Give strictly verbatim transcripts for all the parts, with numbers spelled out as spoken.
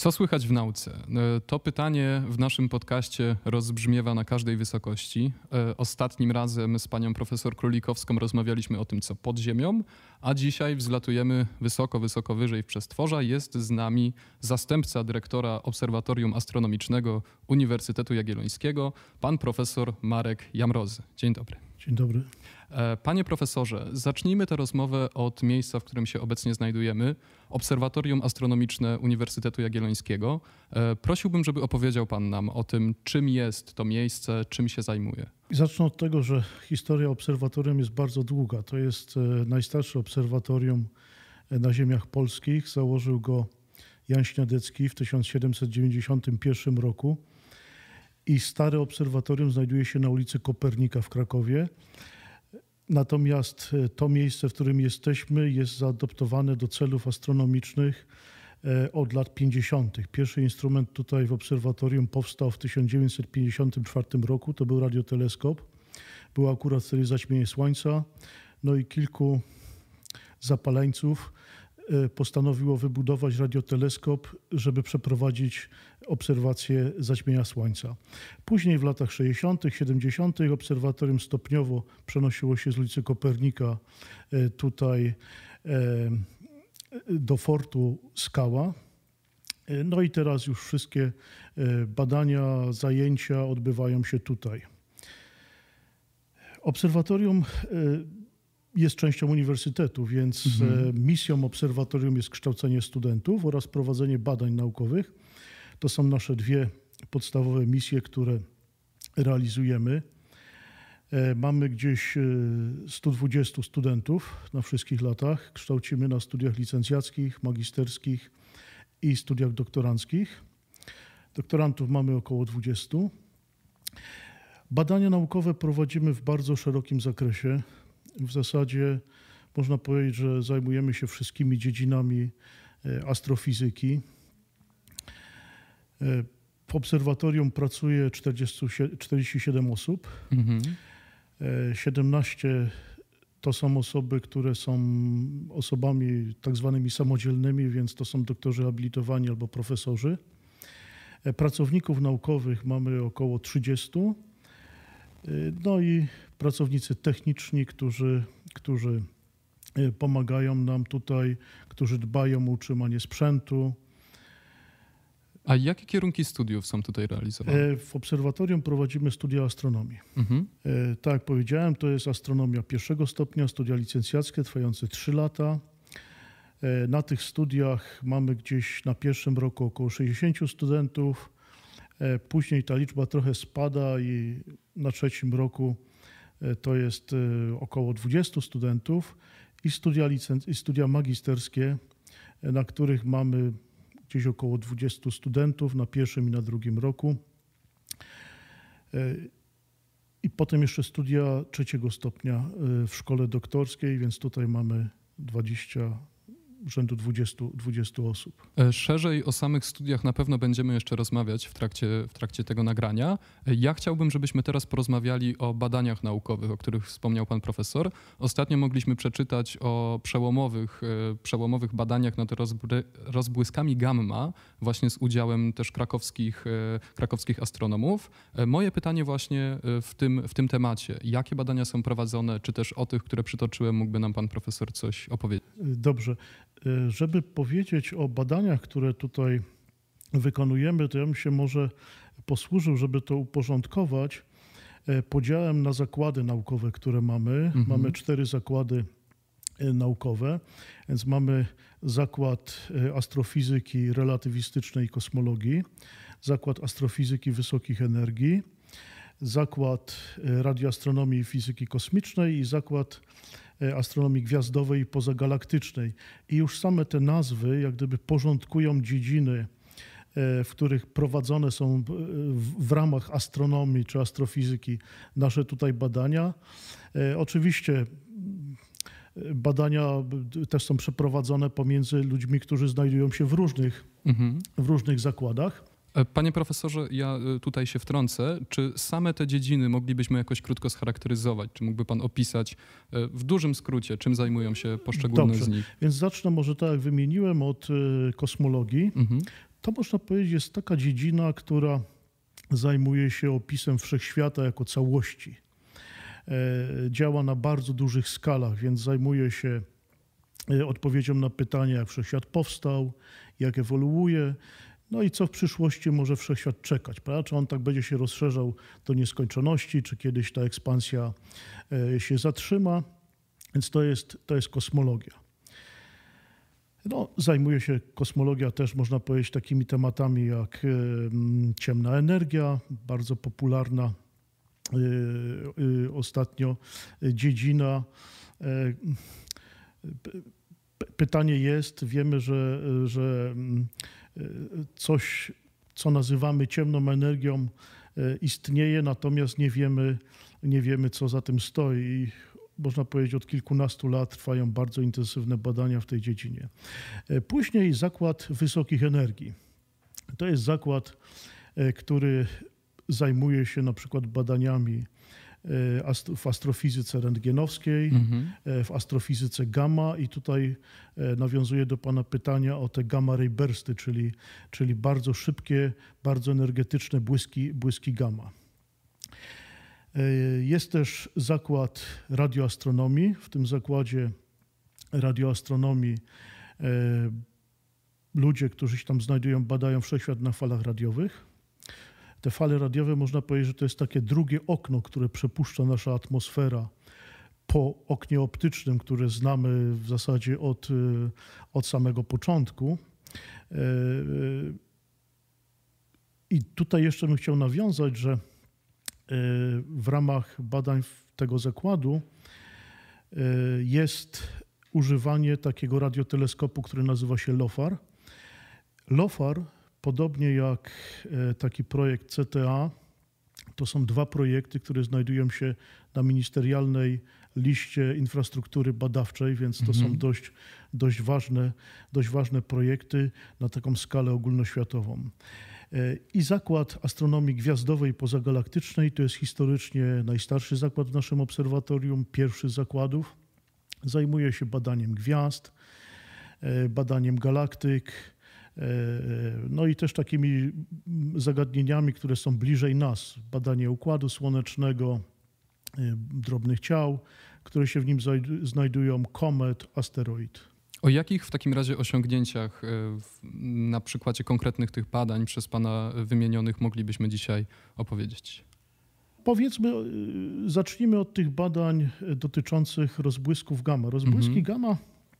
Co słychać w nauce? To pytanie w naszym podcaście rozbrzmiewa na każdej wysokości. Ostatnim razem z panią profesor Królikowską rozmawialiśmy o tym, co pod ziemią, a dzisiaj wzlatujemy wysoko, wysoko wyżej w przestworza. Jest z nami zastępca dyrektora Obserwatorium Astronomicznego Uniwersytetu Jagiellońskiego, pan profesor Marek Jamrozy. Dzień dobry. Dzień dobry. Panie profesorze, zacznijmy tę rozmowę od miejsca, w którym się obecnie znajdujemy. Obserwatorium Astronomiczne Uniwersytetu Jagiellońskiego. Prosiłbym, żeby opowiedział pan nam o tym, czym jest to miejsce, czym się zajmuje. Zacznę od tego, że historia obserwatorium jest bardzo długa. To jest najstarsze obserwatorium na ziemiach polskich. Założył go Jan Śniadecki w tysiąc siedemset dziewięćdziesiątym pierwszym roku. I stare obserwatorium znajduje się na ulicy Kopernika w Krakowie. Natomiast to miejsce, w którym jesteśmy, jest zaadoptowane do celów astronomicznych od lat pięćdziesiątych. Pierwszy instrument tutaj w obserwatorium powstał w tysiąc dziewięćset pięćdziesiątym czwartym roku. To był radioteleskop. Był akurat wtedy zaćmienie Słońca. No i kilku zapaleńców postanowiło wybudować radioteleskop, żeby przeprowadzić obserwacje zaćmienia Słońca. Później w latach sześćdziesiątych, siedemdziesiątych obserwatorium stopniowo przenosiło się z ulicy Kopernika tutaj do fortu Skała. No i teraz już wszystkie badania, zajęcia odbywają się tutaj. Obserwatorium jest częścią uniwersytetu, więc mhm. misją obserwatorium jest kształcenie studentów oraz prowadzenie badań naukowych. To są nasze dwie podstawowe misje, które realizujemy. Mamy gdzieś sto dwudziestu studentów na wszystkich latach. Kształcimy na studiach licencjackich, magisterskich i studiach doktoranckich. Doktorantów mamy około dwudziestu. Badania naukowe prowadzimy w bardzo szerokim zakresie. W zasadzie można powiedzieć, że zajmujemy się wszystkimi dziedzinami astrofizyki. W obserwatorium pracuje czterdzieści siedem osób. Mhm. siedemnaście to są osoby, które są osobami tak zwanymi samodzielnymi, więc to są doktorzy habilitowani albo profesorzy. Pracowników naukowych mamy około trzydziestu. No i pracownicy techniczni, którzy, którzy pomagają nam tutaj, którzy dbają o utrzymanie sprzętu. A jakie kierunki studiów są tutaj realizowane? W obserwatorium prowadzimy studia astronomii. Mhm. Tak jak powiedziałem, to jest astronomia pierwszego stopnia, studia licencjackie trwające trzy lata. Na tych studiach mamy gdzieś na pierwszym roku około sześćdziesięciu studentów. Później ta liczba trochę spada i na trzecim roku to jest około dwudziestu studentów i studia, licenc- i studia magisterskie, na których mamy gdzieś około dwudziestu studentów na pierwszym i na drugim roku. I potem jeszcze studia trzeciego stopnia w szkole doktorskiej, więc tutaj mamy dwadzieścia rzędu dwudziestu, dwudziestu osób. Szerzej o samych studiach na pewno będziemy jeszcze rozmawiać w trakcie, w trakcie tego nagrania. Ja chciałbym, żebyśmy teraz porozmawiali o badaniach naukowych, o których wspomniał pan profesor. Ostatnio mogliśmy przeczytać o przełomowych, przełomowych badaniach nad rozbry, rozbłyskami gamma, właśnie z udziałem też krakowskich, krakowskich astronomów. Moje pytanie właśnie w tym, w tym temacie. Jakie badania są prowadzone, czy też o tych, które przytoczyłem, mógłby nam pan profesor coś opowiedzieć? Dobrze. Żeby powiedzieć o badaniach, które tutaj wykonujemy, to ja bym się może posłużył, żeby to uporządkować, podziałem na zakłady naukowe, które mamy. Mhm. Mamy cztery zakłady naukowe, więc mamy zakład astrofizyki relatywistycznej i kosmologii, zakład astrofizyki wysokich energii, zakład radioastronomii i fizyki kosmicznej i zakład astronomii gwiazdowej i pozagalaktycznej. I już same te nazwy jak gdyby porządkują dziedziny, w których prowadzone są w ramach astronomii czy astrofizyki nasze tutaj badania. Oczywiście badania też są przeprowadzone pomiędzy ludźmi, którzy znajdują się w różnych, mhm. w różnych zakładach. Panie profesorze, ja tutaj się wtrącę. Czy same te dziedziny moglibyśmy jakoś krótko scharakteryzować? Czy mógłby pan opisać w dużym skrócie, czym zajmują się poszczególne Dobrze. z nich? Więc zacznę może tak jak wymieniłem od kosmologii. Mhm. To można powiedzieć jest taka dziedzina, która zajmuje się opisem wszechświata jako całości. Działa na bardzo dużych skalach, więc zajmuje się odpowiedzią na pytania, jak wszechświat powstał, jak ewoluuje, no i co w przyszłości może wszechświat czekać, prawda? Czy on tak będzie się rozszerzał do nieskończoności, czy kiedyś ta ekspansja się zatrzyma, więc to jest, to jest kosmologia. No, zajmuje się kosmologia też, można powiedzieć, takimi tematami jak ciemna energia, bardzo popularna ostatnio dziedzina. Pytanie jest, wiemy, że, że coś, co nazywamy ciemną energią, istnieje, natomiast nie wiemy, nie wiemy, co za tym stoi. Można powiedzieć, od kilkunastu lat trwają bardzo intensywne badania w tej dziedzinie. Później zakład wysokich energii. To jest zakład, który zajmuje się na przykład badaniami w astrofizyce rentgenowskiej, mhm. w astrofizyce gamma i tutaj nawiązuję do pana pytania o te gamma ray bursty, czyli, czyli bardzo szybkie, bardzo energetyczne błyski, błyski gamma. Jest też zakład radioastronomii. W tym zakładzie radioastronomii ludzie, którzy się tam znajdują, badają wszechświat na falach radiowych. Te fale radiowe, można powiedzieć, że to jest takie drugie okno, które przepuszcza nasza atmosfera po oknie optycznym, które znamy w zasadzie od, od samego początku. I tutaj jeszcze bym chciał nawiązać, że w ramach badań tego zakładu jest używanie takiego radioteleskopu, który nazywa się LOFAR. LOFAR, podobnie jak taki projekt C T A, to są dwa projekty, które znajdują się na ministerialnej liście infrastruktury badawczej, więc to mhm. są dość, dość, ważne, dość ważne projekty na taką skalę ogólnoświatową. I Zakład Astronomii Gwiazdowej Pozagalaktycznej to jest historycznie najstarszy zakład w naszym obserwatorium, pierwszy z zakładów. Zajmuje się badaniem gwiazd, badaniem galaktyk, no i też takimi zagadnieniami, które są bliżej nas. Badanie Układu Słonecznego, drobnych ciał, które się w nim znajdują, komet, asteroid. O jakich w takim razie osiągnięciach na przykładzie konkretnych tych badań przez pana wymienionych moglibyśmy dzisiaj opowiedzieć? Powiedzmy, zacznijmy od tych badań dotyczących rozbłysków gamma. Rozbłyski mhm. gamma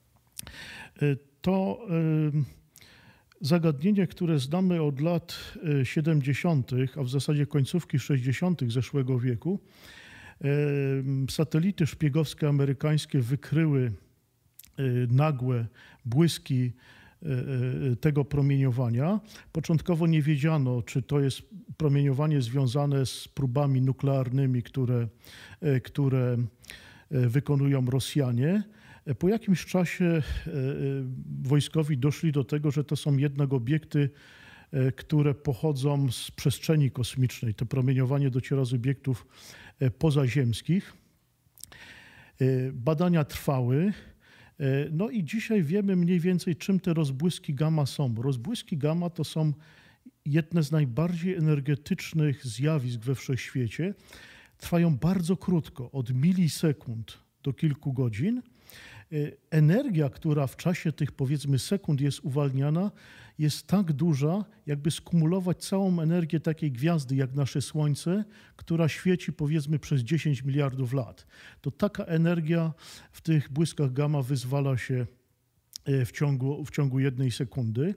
to zagadnienie, które znamy od lat siedemdziesiątych, a w zasadzie końcówki sześćdziesiątych zeszłego wieku. Satelity szpiegowskie amerykańskie wykryły nagłe błyski tego promieniowania. Początkowo nie wiedziano, czy to jest promieniowanie związane z próbami nuklearnymi, które, które wykonują Rosjanie. Po jakimś czasie wojskowi doszli do tego, że to są jednak obiekty, które pochodzą z przestrzeni kosmicznej. To promieniowanie dociera z obiektów pozaziemskich. Badania trwały. No i dzisiaj wiemy mniej więcej, czym te rozbłyski gamma są. Rozbłyski gamma to są jedne z najbardziej energetycznych zjawisk we wszechświecie. Trwają bardzo krótko, od milisekund do kilku godzin. Energia, która w czasie tych, powiedzmy, sekund jest uwalniana, jest tak duża, jakby skumulować całą energię takiej gwiazdy jak nasze Słońce, która świeci, powiedzmy, przez dziesięć miliardów lat. To taka energia w tych błyskach gamma wyzwala się w ciągu, w ciągu jednej sekundy.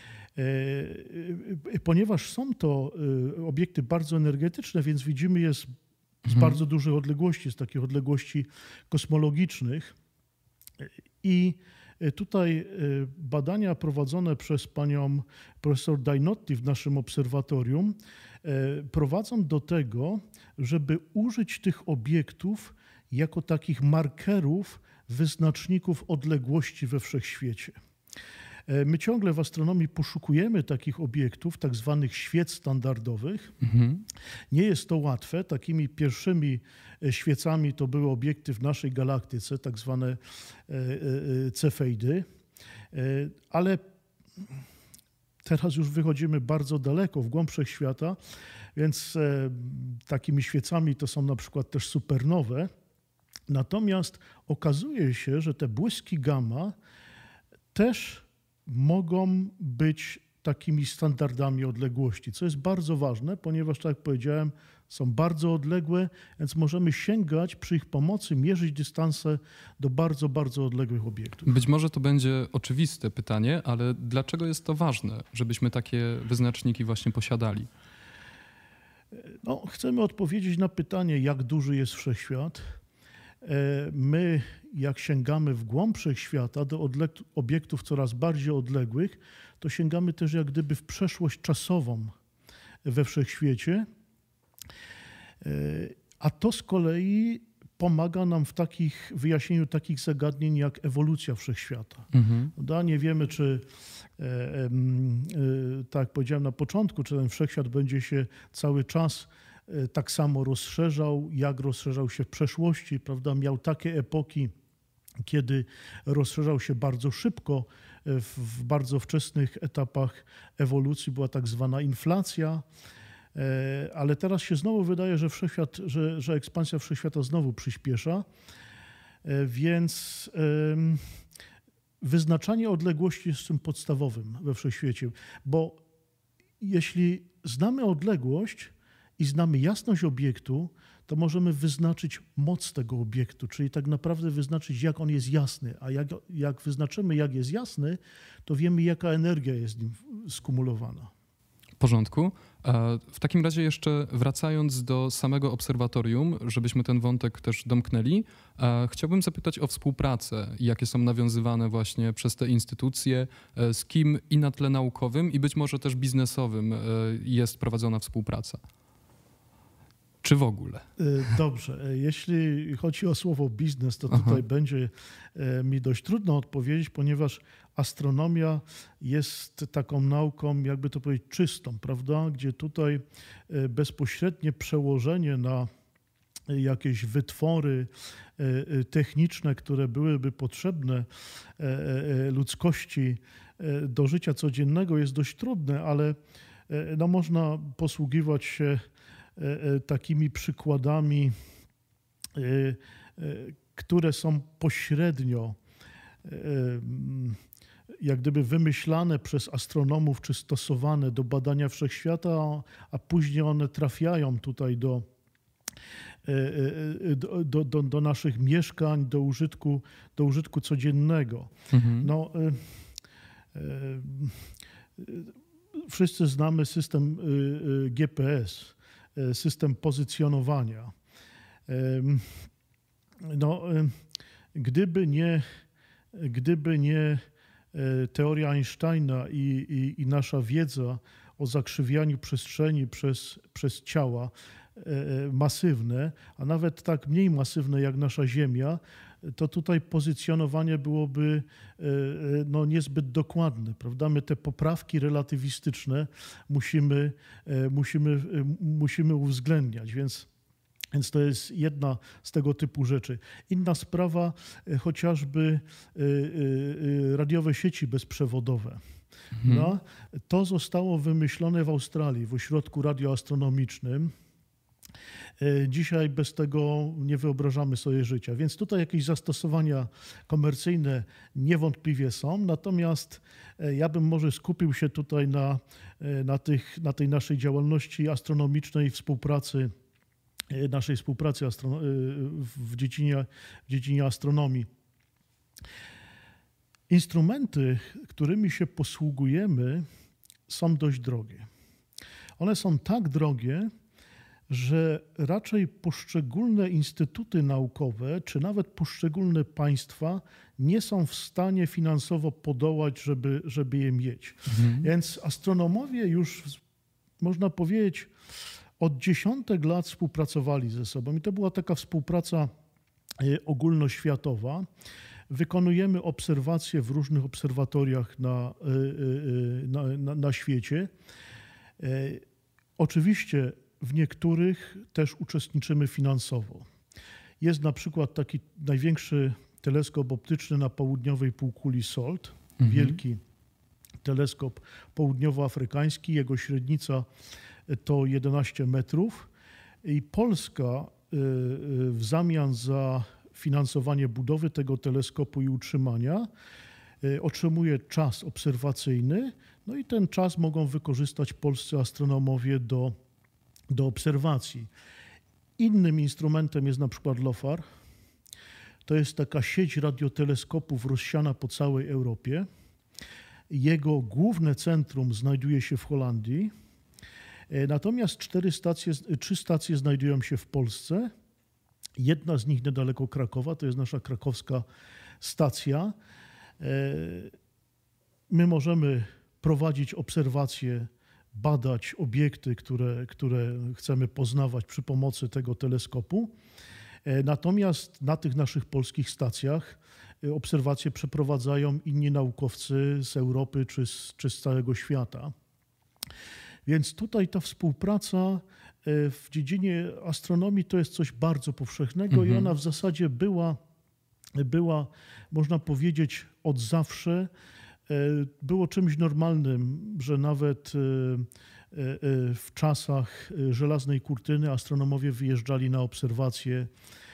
Ponieważ są to obiekty bardzo energetyczne, więc widzimy je z, z bardzo dużych odległości, z takich odległości kosmologicznych. I tutaj badania prowadzone przez panią profesor Dainotti w naszym obserwatorium prowadzą do tego, żeby użyć tych obiektów jako takich markerów, wyznaczników odległości we wszechświecie. My ciągle w astronomii poszukujemy takich obiektów, tak zwanych świec standardowych. Mhm. Nie jest to łatwe. Takimi pierwszymi świecami to były obiekty w naszej galaktyce, tak zwane cefeidy. Ale Teraz już wychodzimy bardzo daleko, w głąb wszechświata, więc e, takimi świecami to są na przykład też supernowe. Natomiast okazuje się, że te błyski gamma też mogą być takimi standardami odległości, co jest bardzo ważne, ponieważ, tak jak powiedziałem, są bardzo odległe, więc możemy sięgać przy ich pomocy, mierzyć dystanse do bardzo, bardzo odległych obiektów. Być może to będzie oczywiste pytanie, ale dlaczego jest to ważne, żebyśmy takie wyznaczniki właśnie posiadali? No, chcemy odpowiedzieć na pytanie, jak duży jest wszechświat. My, jak sięgamy w głąb wszechświata do odleg- obiektów coraz bardziej odległych, to sięgamy też jak gdyby w przeszłość czasową we wszechświecie, a to z kolei pomaga nam w takich wyjaśnieniu takich zagadnień jak ewolucja wszechświata. Mhm. No, nie wiemy, czy e, e, tak jak powiedziałem na początku, czy ten wszechświat będzie się cały czas e, tak samo rozszerzał, jak rozszerzał się w przeszłości, prawda? Miał takie epoki, kiedy rozszerzał się bardzo szybko. W, w bardzo wczesnych etapach ewolucji była tak zwana inflacja, ale teraz się znowu wydaje, że wszechświat, że, że ekspansja wszechświata znowu przyspiesza, więc wyznaczanie odległości jest czym podstawowym we wszechświecie, bo jeśli znamy odległość i znamy jasność obiektu, to możemy wyznaczyć moc tego obiektu, czyli tak naprawdę wyznaczyć, jak on jest jasny, a jak, jak wyznaczymy, jak jest jasny, to wiemy, jaka energia jest nim skumulowana. W porządku. W takim razie jeszcze wracając do samego obserwatorium, żebyśmy ten wątek też domknęli, chciałbym zapytać o współpracę, jakie są nawiązywane właśnie przez te instytucje, z kim i na tle naukowym i być może też biznesowym jest prowadzona współpraca. Czy w ogóle? Dobrze. Jeśli chodzi o słowo biznes, to tutaj Aha. będzie mi dość trudno odpowiedzieć, ponieważ astronomia jest taką nauką, jakby to powiedzieć, czystą, prawda? Gdzie tutaj bezpośrednie przełożenie na jakieś wytwory techniczne, które byłyby potrzebne ludzkości do życia codziennego, jest dość trudne, ale no, można posługiwać się takimi przykładami, które są pośrednio jak gdyby wymyślane przez astronomów czy stosowane do badania wszechświata, a później one trafiają tutaj do, do, do, do naszych mieszkań, do użytku, do użytku codziennego. Mhm. No, wszyscy znamy system G P S, system pozycjonowania. No, gdyby nie, gdyby nie teoria Einsteina i, i, i nasza wiedza o zakrzywianiu przestrzeni przez, przez ciała masywne, a nawet tak mniej masywne jak nasza Ziemia, to tutaj pozycjonowanie byłoby no, niezbyt dokładne, prawda? My te poprawki relatywistyczne musimy, musimy, musimy uwzględniać, więc, więc to jest jedna z tego typu rzeczy. Inna sprawa, chociażby radiowe sieci bezprzewodowe. Mhm. No, to zostało wymyślone w Australii, w ośrodku radioastronomicznym. Dzisiaj bez tego nie wyobrażamy sobie życia, więc tutaj jakieś zastosowania komercyjne niewątpliwie są, natomiast ja bym może skupił się tutaj na, na, tych, na tej naszej działalności astronomicznej, współpracy, naszej współpracy astro- w, dziedzinie, w dziedzinie astronomii. Instrumenty, którymi się posługujemy, są dość drogie. One są tak drogie, że raczej poszczególne instytuty naukowe, czy nawet poszczególne państwa nie są w stanie finansowo podołać, żeby, żeby je mieć. Mhm. Więc astronomowie już, można powiedzieć, od dziesiątek lat współpracowali ze sobą i to była taka współpraca ogólnoświatowa. Wykonujemy obserwacje w różnych obserwatoriach na, na, na, na świecie. Oczywiście w niektórych też uczestniczymy finansowo. Jest na przykład taki największy teleskop optyczny na południowej półkuli S O L T, mhm. wielki teleskop południowoafrykański. Jego średnica to jedenaście metrów i Polska w zamian za finansowanie budowy tego teleskopu i utrzymania otrzymuje czas obserwacyjny, no i ten czas mogą wykorzystać polscy astronomowie do, do obserwacji. Innym instrumentem jest na przykład LOFAR. To jest taka sieć radioteleskopów rozsiana po całej Europie. Jego główne centrum znajduje się w Holandii, natomiast cztery stacje, trzy stacje znajdują się w Polsce. Jedna z nich niedaleko Krakowa, to jest nasza krakowska stacja. My możemy prowadzić obserwacje, badać obiekty, które, które chcemy poznawać przy pomocy tego teleskopu. Natomiast na tych naszych polskich stacjach obserwacje przeprowadzają inni naukowcy z Europy czy z, czy z całego świata. Więc tutaj ta współpraca w dziedzinie astronomii to jest coś bardzo powszechnego mhm. i ona w zasadzie była, była, można powiedzieć, od zawsze. Było czymś normalnym, że nawet w czasach żelaznej kurtyny astronomowie wyjeżdżali na obserwacje,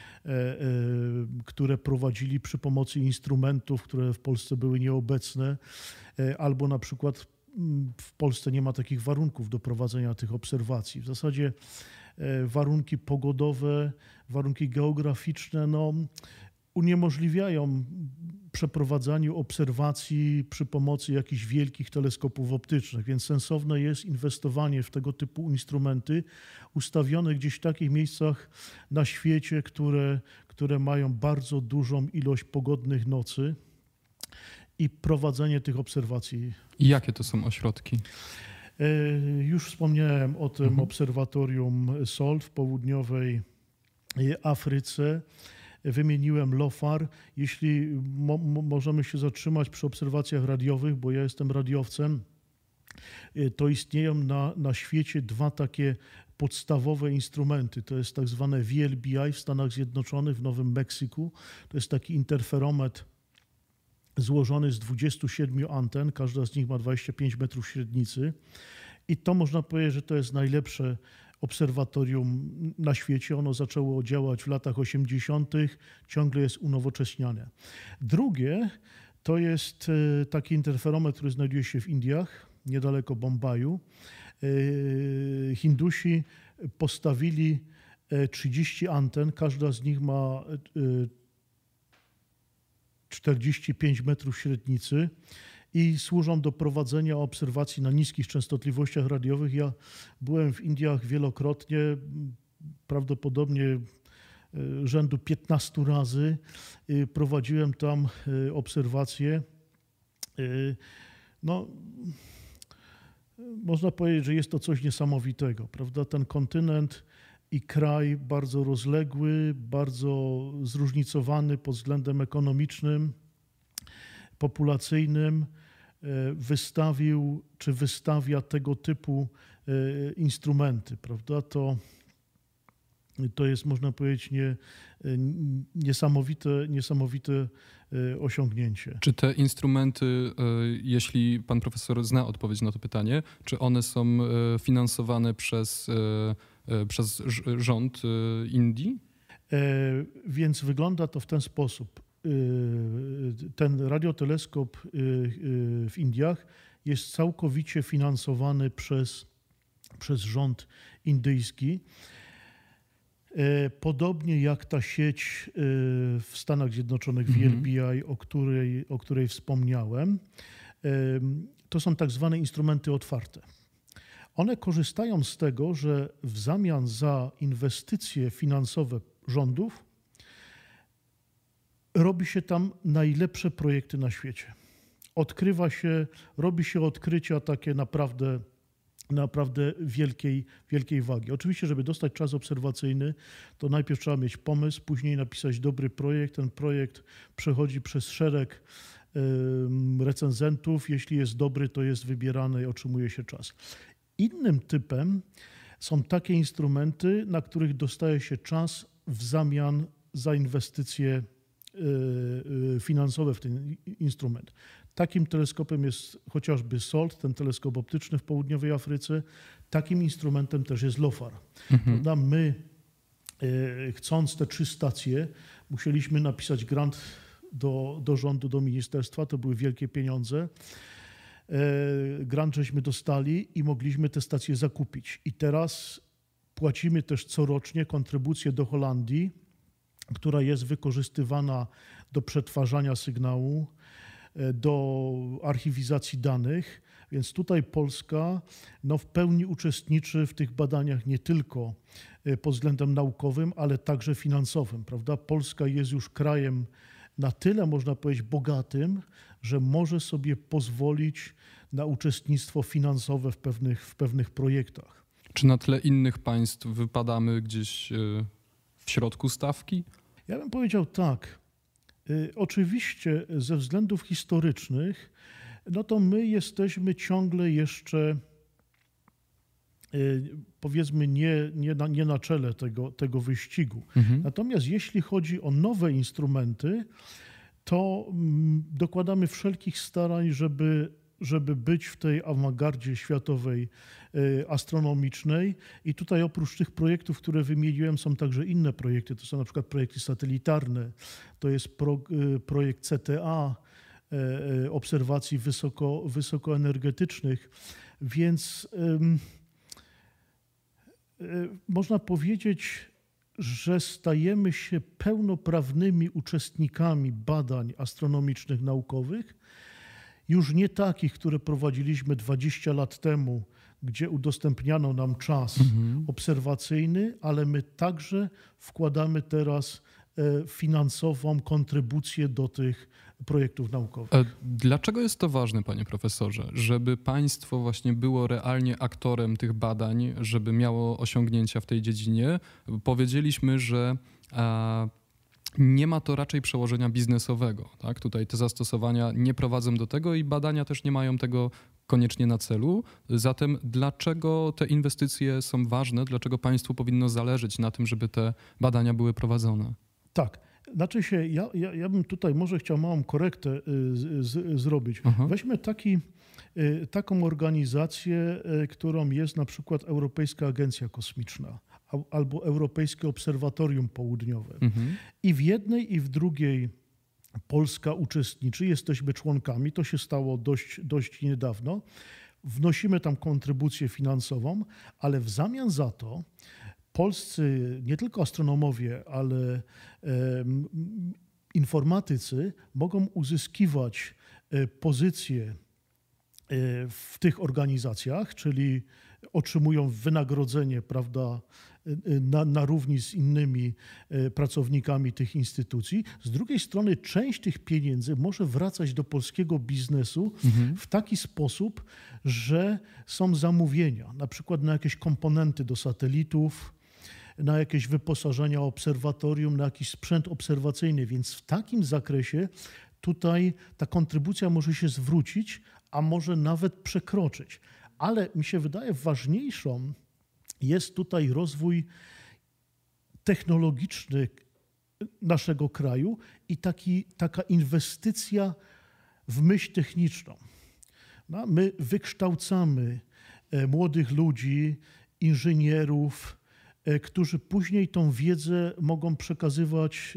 które prowadzili przy pomocy instrumentów, które w Polsce były nieobecne, albo na przykład w Polsce nie ma takich warunków do prowadzenia tych obserwacji. W zasadzie warunki pogodowe, warunki geograficzne no, uniemożliwiają przeprowadzanie obserwacji przy pomocy jakichś wielkich teleskopów optycznych, więc sensowne jest inwestowanie w tego typu instrumenty ustawione gdzieś w takich miejscach na świecie, które, które mają bardzo dużą ilość pogodnych nocy i prowadzenie tych obserwacji. I jakie to są ośrodki? Już wspomniałem o tym mhm. obserwatorium S O L w południowej Afryce. Wymieniłem LOFAR. Jeśli mo możemy się zatrzymać przy obserwacjach radiowych, bo ja jestem radiowcem, to istnieją na, na świecie dwa takie podstawowe instrumenty. To jest tak zwane V L B I w Stanach Zjednoczonych, w Nowym Meksyku. To jest taki interferometr złożony z dwudziestu siedmiu anten. Każda z nich ma dwadzieścia pięć metrów średnicy. I to można powiedzieć, że to jest najlepsze obserwatorium na świecie. Ono zaczęło działać w latach osiemdziesiątych. Ciągle jest unowocześniane. Drugie to jest taki interferometr, który znajduje się w Indiach, niedaleko Bombaju. Hindusi postawili trzydzieści anten. Każda z nich ma czterdzieści pięć metrów średnicy i służą do prowadzenia obserwacji na niskich częstotliwościach radiowych. Ja byłem w Indiach wielokrotnie, prawdopodobnie rzędu piętnastu razy. Prowadziłem tam obserwacje. No, można powiedzieć, że jest to coś niesamowitego, prawda? Ten kontynent i kraj bardzo rozległy, bardzo zróżnicowany pod względem ekonomicznym, populacyjnym, wystawił czy wystawia tego typu instrumenty, prawda? To, to jest, można powiedzieć, nie, niesamowite, niesamowite osiągnięcie. Czy te instrumenty, jeśli pan profesor zna odpowiedź na to pytanie, czy one są finansowane przez, przez rząd Indii? Więc wygląda to w ten sposób. Ten radioteleskop w Indiach jest całkowicie finansowany przez, przez rząd indyjski. Podobnie jak ta sieć w Stanach Zjednoczonych V L B I, o której, o której wspomniałem. To są tak zwane instrumenty otwarte. One korzystają z tego, że w zamian za inwestycje finansowe rządów robi się tam najlepsze projekty na świecie. Odkrywa się, robi się odkrycia takie naprawdę, naprawdę wielkiej, wielkiej wagi. Oczywiście, żeby dostać czas obserwacyjny, to najpierw trzeba mieć pomysł, później napisać dobry projekt. Ten projekt przechodzi przez szereg recenzentów. Jeśli jest dobry, to jest wybierany i otrzymuje się czas. Innym typem są takie instrumenty, na których dostaje się czas w zamian za inwestycje finansowe w ten instrument. Takim teleskopem jest chociażby SOLT, ten teleskop optyczny w południowej Afryce. Takim instrumentem też jest LOFAR. Mhm. Prawda? My, e, chcąc te trzy stacje, musieliśmy napisać grant do, do rządu, do ministerstwa. To były wielkie pieniądze. E, grant żeśmy dostali i mogliśmy te stacje zakupić. I teraz płacimy też corocznie kontrybucję do Holandii, która jest wykorzystywana do przetwarzania sygnału, do archiwizacji danych, więc tutaj Polska no, w pełni uczestniczy w tych badaniach nie tylko pod względem naukowym, ale także finansowym, prawda? Polska jest już krajem na tyle, można powiedzieć, bogatym, że może sobie pozwolić na uczestnictwo finansowe w pewnych, w pewnych projektach. Czy na tle innych państw wypadamy gdzieś w środku stawki? Ja bym powiedział tak. Oczywiście ze względów historycznych, no to my jesteśmy ciągle jeszcze, powiedzmy, nie, nie, na, nie na czele tego, tego wyścigu. Mhm. Natomiast jeśli chodzi o nowe instrumenty, to dokładamy wszelkich starań, żeby żeby być w tej awangardzie światowej astronomicznej. I tutaj oprócz tych projektów, które wymieniłem, są także inne projekty. To są na przykład projekty satelitarne, to jest pro, projekt C T A, obserwacji wysoko, wysokoenergetycznych. Więc um, można powiedzieć, że stajemy się pełnoprawnymi uczestnikami badań astronomicznych, naukowych, już nie takich, które prowadziliśmy dwadzieścia lat temu, gdzie udostępniano nam czas mhm. obserwacyjny, ale my także wkładamy teraz finansową kontrybucję do tych projektów naukowych. Dlaczego jest to ważne, panie profesorze, żeby państwo właśnie było realnie aktorem tych badań, żeby miało osiągnięcia w tej dziedzinie? Powiedzieliśmy, że nie ma to raczej przełożenia biznesowego. Tak? Tutaj te zastosowania nie prowadzą do tego i badania też nie mają tego koniecznie na celu. Zatem dlaczego te inwestycje są ważne? Dlaczego państwu powinno zależeć na tym, żeby te badania były prowadzone? Tak. Znaczy się, ja, ja, ja bym tutaj może chciał małą korektę z, z, zrobić. Aha. Weźmy taki, taką organizację, którą jest na przykład Europejska Agencja Kosmiczna albo Europejskie Obserwatorium Południowe. Mhm. I w jednej i w drugiej Polska uczestniczy, jesteśmy członkami, to się stało dość, dość niedawno. Wnosimy tam kontrybucję finansową, ale w zamian za to polscy, nie tylko astronomowie, ale e, informatycy mogą uzyskiwać e, pozycje e, w tych organizacjach, czyli otrzymują wynagrodzenie, prawda, na, na równi z innymi pracownikami tych instytucji. Z drugiej strony część tych pieniędzy może wracać do polskiego biznesu mhm. w taki sposób, że są zamówienia, na przykład na jakieś komponenty do satelitów, na jakieś wyposażenia obserwatorium, na jakiś sprzęt obserwacyjny, więc w takim zakresie tutaj ta kontrybucja może się zwrócić, a może nawet przekroczyć. Ale mi się wydaje ważniejszą jest tutaj rozwój technologiczny naszego kraju i taki, taka inwestycja w myśl techniczną. No, my wykształcamy młodych ludzi, inżynierów, którzy później tą wiedzę mogą przekazywać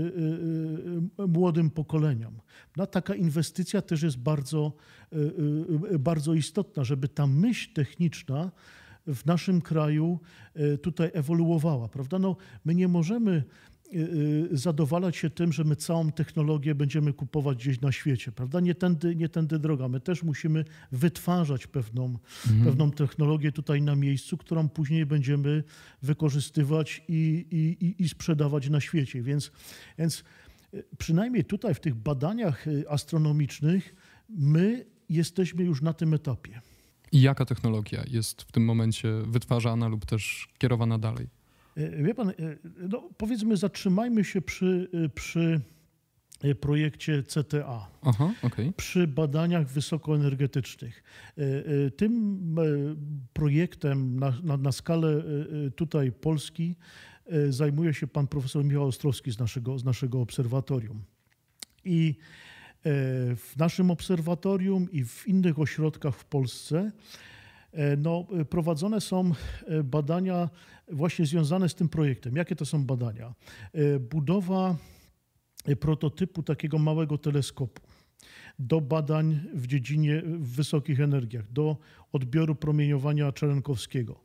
młodym pokoleniom. No, taka inwestycja też jest bardzo, bardzo istotna, żeby ta myśl techniczna w naszym kraju tutaj ewoluowała, prawda? No, my nie możemy zadowalać się tym, że my całą technologię będziemy kupować gdzieś na świecie, prawda? Nie tędy, nie tędy droga. My też musimy wytwarzać pewną, mhm. pewną technologię tutaj na miejscu, którą później będziemy wykorzystywać i, i, i sprzedawać na świecie. Więc, więc przynajmniej tutaj w tych badaniach astronomicznych my jesteśmy już na tym etapie. I jaka technologia jest w tym momencie wytwarzana lub też kierowana dalej? Wie pan, no powiedzmy, zatrzymajmy się przy, przy projekcie C T A, Aha, okay. przy badaniach wysokoenergetycznych. Tym projektem na, na, na skalę tutaj Polski zajmuje się pan profesor Michał Ostrowski z naszego, z naszego obserwatorium. I W naszym obserwatorium i w innych ośrodkach w Polsce no, prowadzone są badania właśnie związane z tym projektem. Jakie to są badania? Budowa prototypu takiego małego teleskopu do badań w dziedzinie w wysokich energiach, do odbioru promieniowania czelenkowskiego.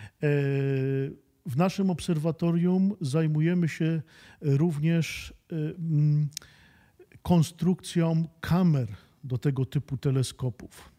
W naszym obserwatorium zajmujemy się również konstrukcją kamer do tego typu teleskopów.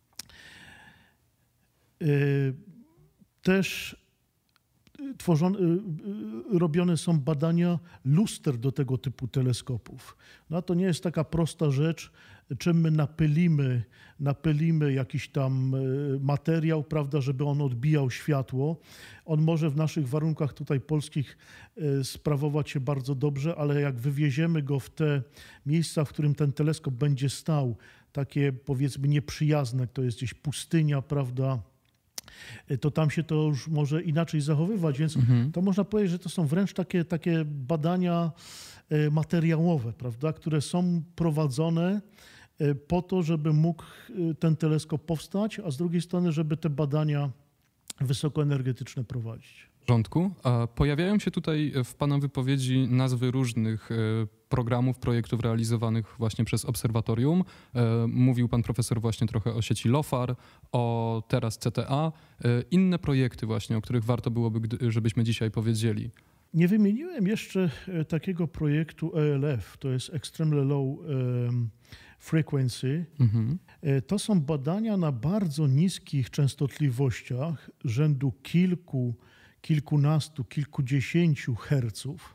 Też tworzone, robione są badania luster do tego typu teleskopów. No to nie jest taka prosta rzecz, czym my napylimy, napylimy jakiś tam materiał, prawda, żeby on odbijał światło. On może w naszych warunkach tutaj polskich sprawować się bardzo dobrze, ale jak wywieziemy go w te miejsca, w którym ten teleskop będzie stał, takie powiedzmy nieprzyjazne, to jest gdzieś pustynia, prawda, to tam się to już może inaczej zachowywać, więc mhm. to można powiedzieć, że to są wręcz takie, takie badania materiałowe, prawda, które są prowadzone po to, żeby mógł ten teleskop powstać, a z drugiej strony, żeby te badania wysokoenergetyczne prowadzić. W porządku. A pojawiają się tutaj w Pana wypowiedzi nazwy różnych programów, projektów realizowanych właśnie przez obserwatorium. Mówił Pan profesor właśnie trochę o sieci LOFAR, o teraz C T A. Inne projekty właśnie, o których warto byłoby, żebyśmy dzisiaj powiedzieli. Nie wymieniłem jeszcze takiego projektu E L F, to jest Extremely Low Frequency. Mhm. To są badania na bardzo niskich częstotliwościach, rzędu kilku, kilkunastu, kilkudziesięciu herców.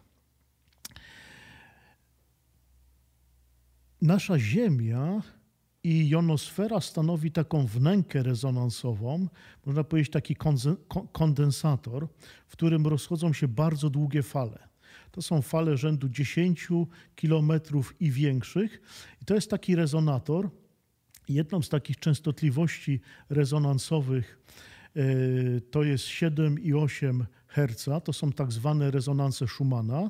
Nasza Ziemia i jonosfera stanowi taką wnękę rezonansową, można powiedzieć taki kondensator, w którym rozchodzą się bardzo długie fale. To są fale rzędu dziesięciu kilometrów i większych. I to jest taki rezonator. Jedną z takich częstotliwości rezonansowych to jest siedem i osiem herca. To są tak zwane rezonanse Schumana.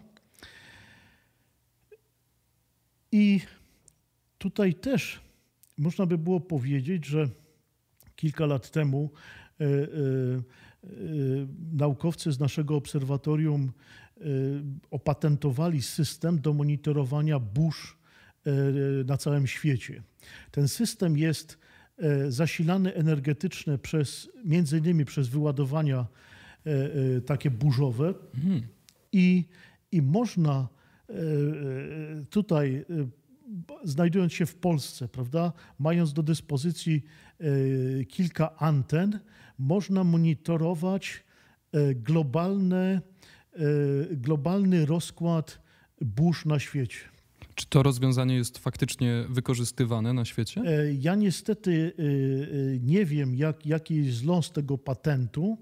I tutaj też można by było powiedzieć, że kilka lat temu y, y, y, naukowcy z naszego obserwatorium opatentowali system do monitorowania burz na całym świecie. Ten system jest zasilany energetycznie przez, między innymi przez wyładowania takie burzowe mhm. i, i można tutaj, znajdując się w Polsce, prawda, mając do dyspozycji kilka anten, można monitorować globalne globalny rozkład burz na świecie. Czy to rozwiązanie jest faktycznie wykorzystywane na świecie? Ja niestety nie wiem, jak, jaki jest los tego patentu,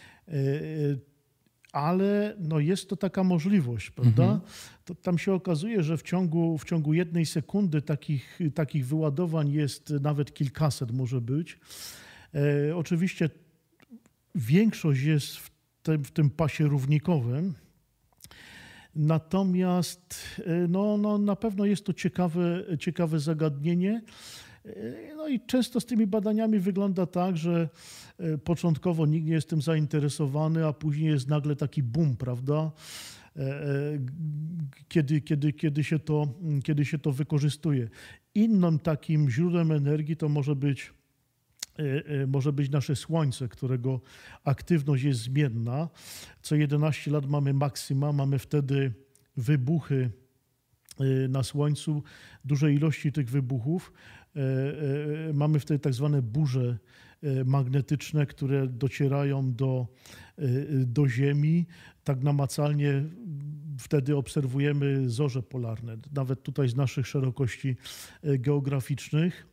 ale no jest to taka możliwość, prawda? Mhm. To tam się okazuje, że w ciągu, w ciągu jednej sekundy takich, takich wyładowań jest nawet kilkaset może być. Oczywiście większość jest w w tym pasie równikowym. Natomiast no, no, na pewno jest to ciekawe, ciekawe zagadnienie. No i często z tymi badaniami wygląda tak, że początkowo nikt nie jest tym zainteresowany, a później jest nagle taki boom, prawda? Kiedy, kiedy, kiedy, się to, kiedy się to wykorzystuje. Innym takim źródłem energii to może być może być nasze Słońce, którego aktywność jest zmienna. Co jedenaście lat mamy maksyma, mamy wtedy wybuchy na Słońcu, duże ilości tych wybuchów. Mamy wtedy tak zwane burze magnetyczne, które docierają do, do Ziemi. Tak namacalnie wtedy obserwujemy zorze polarne, nawet tutaj z naszych szerokości geograficznych.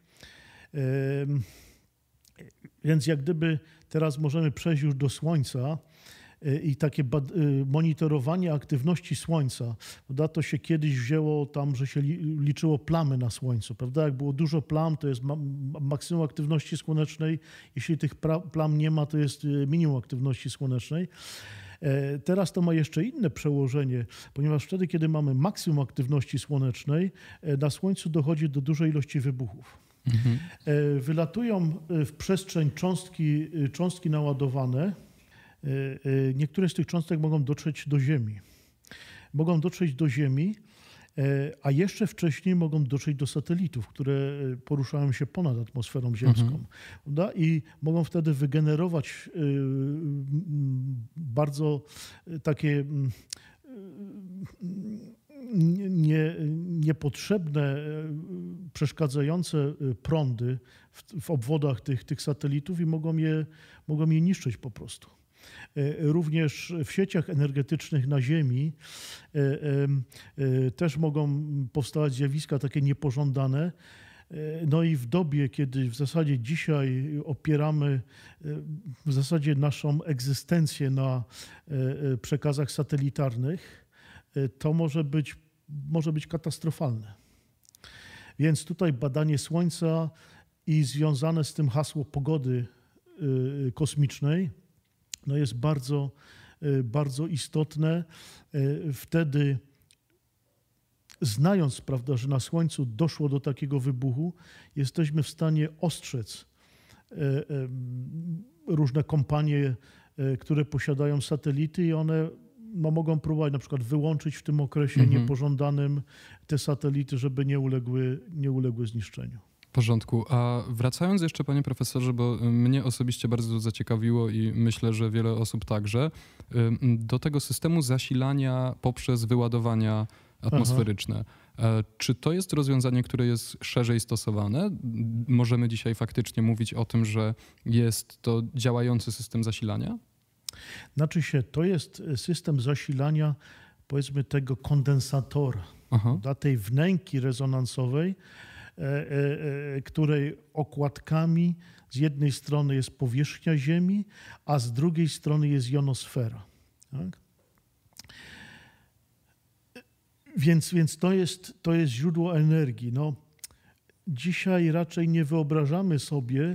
Więc jak gdyby teraz możemy przejść już do Słońca i takie monitorowanie aktywności Słońca, prawda? To się kiedyś wzięło tam, że się liczyło plamy na Słońcu, prawda? Jak było dużo plam, to jest maksimum aktywności słonecznej. Jeśli tych plam nie ma, to jest minimum aktywności słonecznej. Teraz to ma jeszcze inne przełożenie, ponieważ wtedy, kiedy mamy maksimum aktywności słonecznej, na Słońcu dochodzi do dużej ilości wybuchów. Mhm. Wylatują w przestrzeń cząstki, cząstki naładowane. Niektóre z tych cząstek mogą dotrzeć do Ziemi. Mogą dotrzeć do Ziemi, a jeszcze wcześniej mogą dotrzeć do satelitów, które poruszają się ponad atmosferą ziemską. Mhm. I mogą wtedy wygenerować bardzo takie nie, niepotrzebne, przeszkadzające prądy w, w obwodach tych, tych satelitów i mogą je, mogą je niszczyć po prostu. Również w sieciach energetycznych na Ziemi też mogą powstawać zjawiska takie niepożądane. No i w dobie, kiedy w zasadzie dzisiaj opieramy w zasadzie naszą egzystencję na przekazach satelitarnych, to może być, może być katastrofalne. Więc tutaj badanie Słońca i związane z tym hasło pogody kosmicznej no jest bardzo, bardzo istotne. Wtedy, znając, prawda, że na Słońcu doszło do takiego wybuchu, jesteśmy w stanie ostrzec różne kompanie, które posiadają satelity i one no, mogą próbować na przykład wyłączyć w tym okresie mhm. niepożądanym te satelity, żeby nie uległy, nie uległy zniszczeniu. W porządku. A wracając jeszcze, panie profesorze, bo mnie osobiście bardzo to zaciekawiło i myślę, że wiele osób także, do tego systemu zasilania poprzez wyładowania atmosferyczne. Aha. Czy to jest rozwiązanie, które jest szerzej stosowane? Możemy dzisiaj faktycznie mówić o tym, że jest to działający system zasilania? Znaczy się, to jest system zasilania, powiedzmy, tego kondensatora, dla tej wnęki rezonansowej, której okładkami z jednej strony jest powierzchnia Ziemi, a z drugiej strony jest jonosfera. Tak? Więc, więc to jest, to jest źródło energii. No, dzisiaj raczej nie wyobrażamy sobie,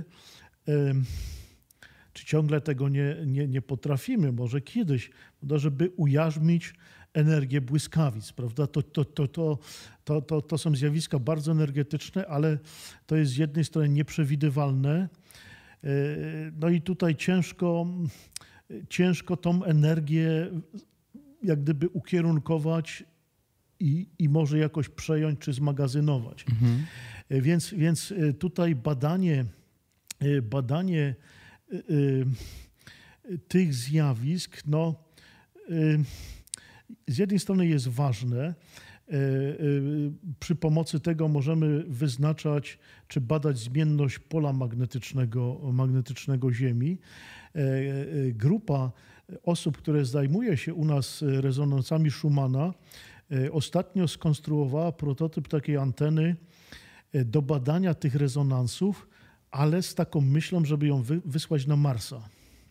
czy ciągle tego nie, nie, nie potrafimy, może kiedyś, żeby ujarzmić energię błyskawic, prawda? To, to, to, to, to, to, to są zjawiska bardzo energetyczne, ale to jest z jednej strony nieprzewidywalne. No i tutaj ciężko, ciężko tą energię jak gdyby ukierunkować i, i może jakoś przejąć czy zmagazynować. Mhm. Więc, więc tutaj badanie, badanie tych zjawisk, no z jednej strony jest ważne. Przy pomocy tego możemy wyznaczać czy badać zmienność pola magnetycznego, magnetycznego Ziemi. Grupa osób, które zajmuje się u nas rezonansami Schumana, ostatnio skonstruowała prototyp takiej anteny do badania tych rezonansów, ale z taką myślą, żeby ją wysłać na Marsa.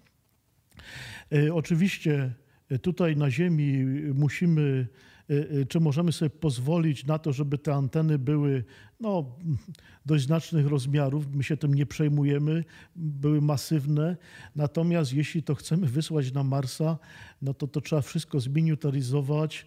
Oczywiście tutaj na Ziemi musimy, czy możemy sobie pozwolić na to, żeby te anteny były no, dość znacznych rozmiarów, my się tym nie przejmujemy, były masywne, natomiast jeśli to chcemy wysłać na Marsa, no to to trzeba wszystko zminiaturyzować,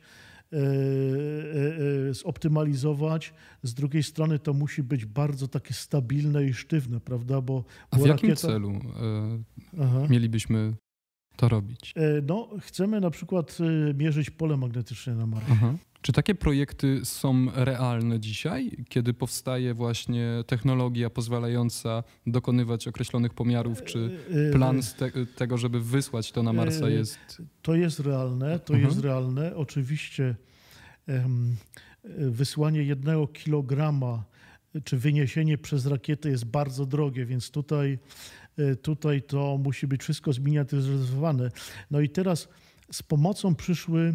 zoptymalizować. Z drugiej strony to musi być bardzo takie stabilne i sztywne, prawda? Bo, A bo w jakim rakieta... celu y, mielibyśmy to robić? No, chcemy na przykład mierzyć pole magnetyczne na Marsie. Aha. Czy takie projekty są realne dzisiaj, kiedy powstaje właśnie technologia pozwalająca dokonywać określonych pomiarów, czy plan z te, tego, żeby wysłać to na Marsa jest... To jest realne, to mhm. jest realne. Oczywiście um, wysłanie jednego kilograma, czy wyniesienie przez rakietę jest bardzo drogie, więc tutaj, tutaj to musi być wszystko zminiaturyzowane. No i teraz z pomocą przyszły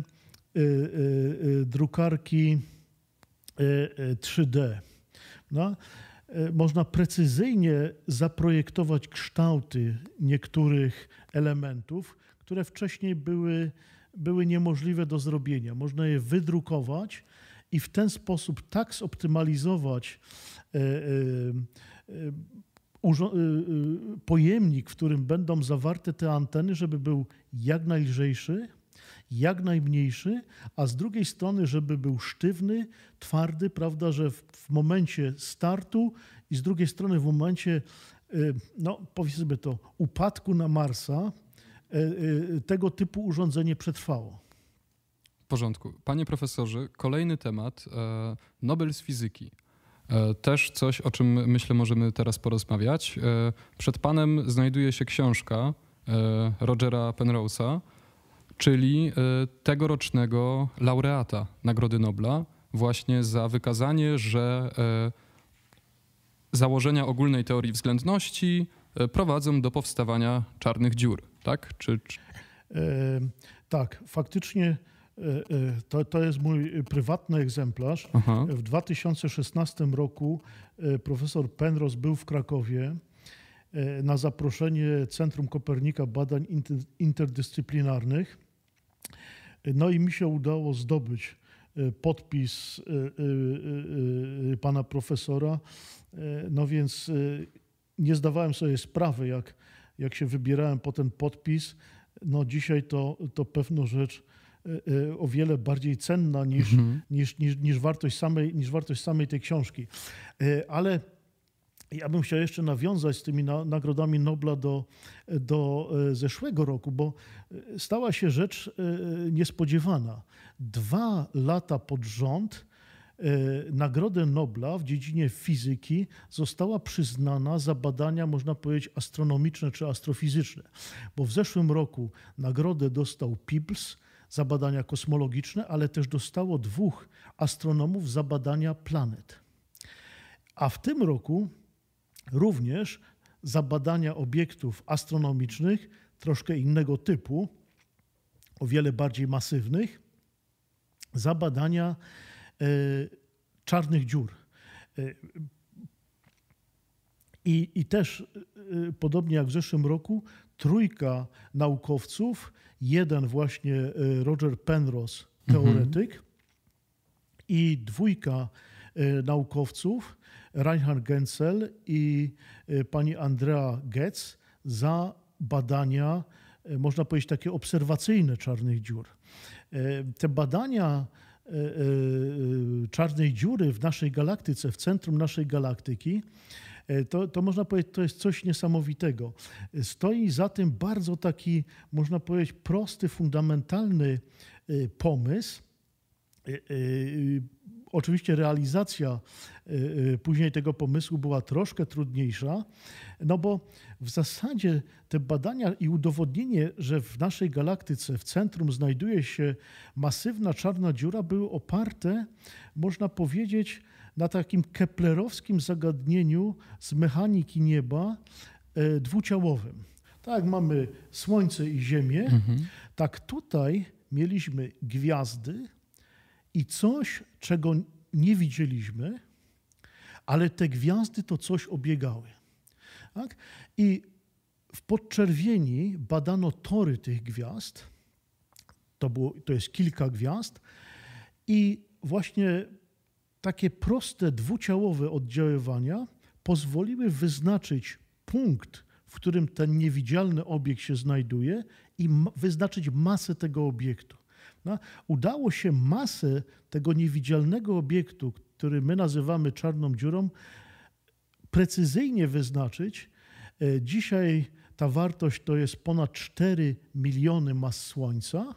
drukarki trzy D. No, można precyzyjnie zaprojektować kształty niektórych elementów, które wcześniej były, były niemożliwe do zrobienia. Można je wydrukować i w ten sposób tak zoptymalizować pojemnik, w którym będą zawarte te anteny, żeby był jak najlżejszy, jak najmniejszy, a z drugiej strony, żeby był sztywny, twardy, prawda, że w, w momencie startu i z drugiej strony w momencie, no powiedzmy to, upadku na Marsa, tego typu urządzenie przetrwało. W porządku. Panie profesorze, kolejny temat, Nobel z fizyki. Też coś, o czym myślę możemy teraz porozmawiać. Przed panem znajduje się książka Rogera Penrose'a, czyli tegorocznego laureata Nagrody Nobla, właśnie za wykazanie, że założenia ogólnej teorii względności prowadzą do powstawania czarnych dziur. Tak? Czy, czy... E, tak, faktycznie to, to jest mój prywatny egzemplarz. Aha. W dwa tysiące szesnastym roku profesor Penrose był w Krakowie na zaproszenie Centrum Kopernika Badań Interdyscyplinarnych. No i mi się udało zdobyć podpis pana profesora. No więc nie zdawałem sobie sprawy, jak, jak się wybierałem po ten podpis. No dzisiaj to, to pewna rzecz o wiele bardziej cenna niż, mhm. niż, niż, niż, wartość samej, niż wartość samej tej książki. Ale ja bym chciał jeszcze nawiązać z tymi na, nagrodami Nobla do, do zeszłego roku, bo stała się rzecz niespodziewana. Dwa lata pod rząd Nagrodę Nobla w dziedzinie fizyki została przyznana za badania, można powiedzieć, astronomiczne czy astrofizyczne. Bo w zeszłym roku nagrodę dostał Pebbles za badania kosmologiczne, ale też dostało dwóch astronomów za badania planet. A w tym roku również za badania obiektów astronomicznych troszkę innego typu, o wiele bardziej masywnych, za badania czarnych dziur. I, I też podobnie jak w zeszłym roku trójka naukowców, jeden właśnie Roger Penrose, teoretyk, mhm. i dwójka naukowców, Reinhard Genzel i pani Andrea Goetz, za badania, można powiedzieć, takie obserwacyjne czarnych dziur. Te badania czarnej dziury w naszej galaktyce, w centrum naszej galaktyki, to, to można powiedzieć, to jest coś niesamowitego. Stoi za tym bardzo taki, można powiedzieć, prosty, fundamentalny pomysł. Oczywiście realizacja później tego pomysłu była troszkę trudniejsza, no bo w zasadzie te badania i udowodnienie, że w naszej galaktyce w centrum znajduje się masywna czarna dziura, były oparte, można powiedzieć, na takim keplerowskim zagadnieniu z mechaniki nieba dwuciałowym. Tak jak mamy Słońce i Ziemię, mhm. tak tutaj mieliśmy gwiazdy i coś, czego nie widzieliśmy, ale te gwiazdy to coś obiegały. Tak? I w podczerwieni badano tory tych gwiazd, to, było, to jest kilka gwiazd, i właśnie takie proste, dwuciałowe oddziaływania pozwoliły wyznaczyć punkt, w którym ten niewidzialny obiekt się znajduje, i wyznaczyć masę tego obiektu. No, udało się masę tego niewidzialnego obiektu, który my nazywamy czarną dziurą, precyzyjnie wyznaczyć. Dzisiaj ta wartość to jest ponad cztery miliony mas Słońca.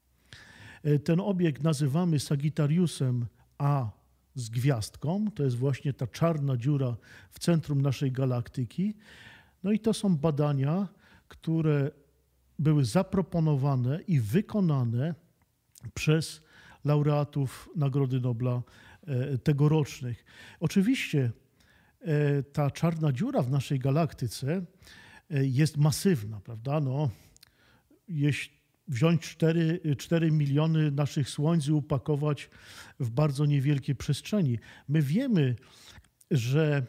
Ten obiekt nazywamy Sagittariusem A z gwiazdką. To jest właśnie ta czarna dziura w centrum naszej galaktyki. No i to są badania, które były zaproponowane i wykonane przez laureatów Nagrody Nobla tegorocznych. Oczywiście ta czarna dziura w naszej galaktyce jest masywna, prawda? No, jeśli wziąć cztery miliony naszych słońc i upakować w bardzo niewielkiej przestrzeni. My wiemy, że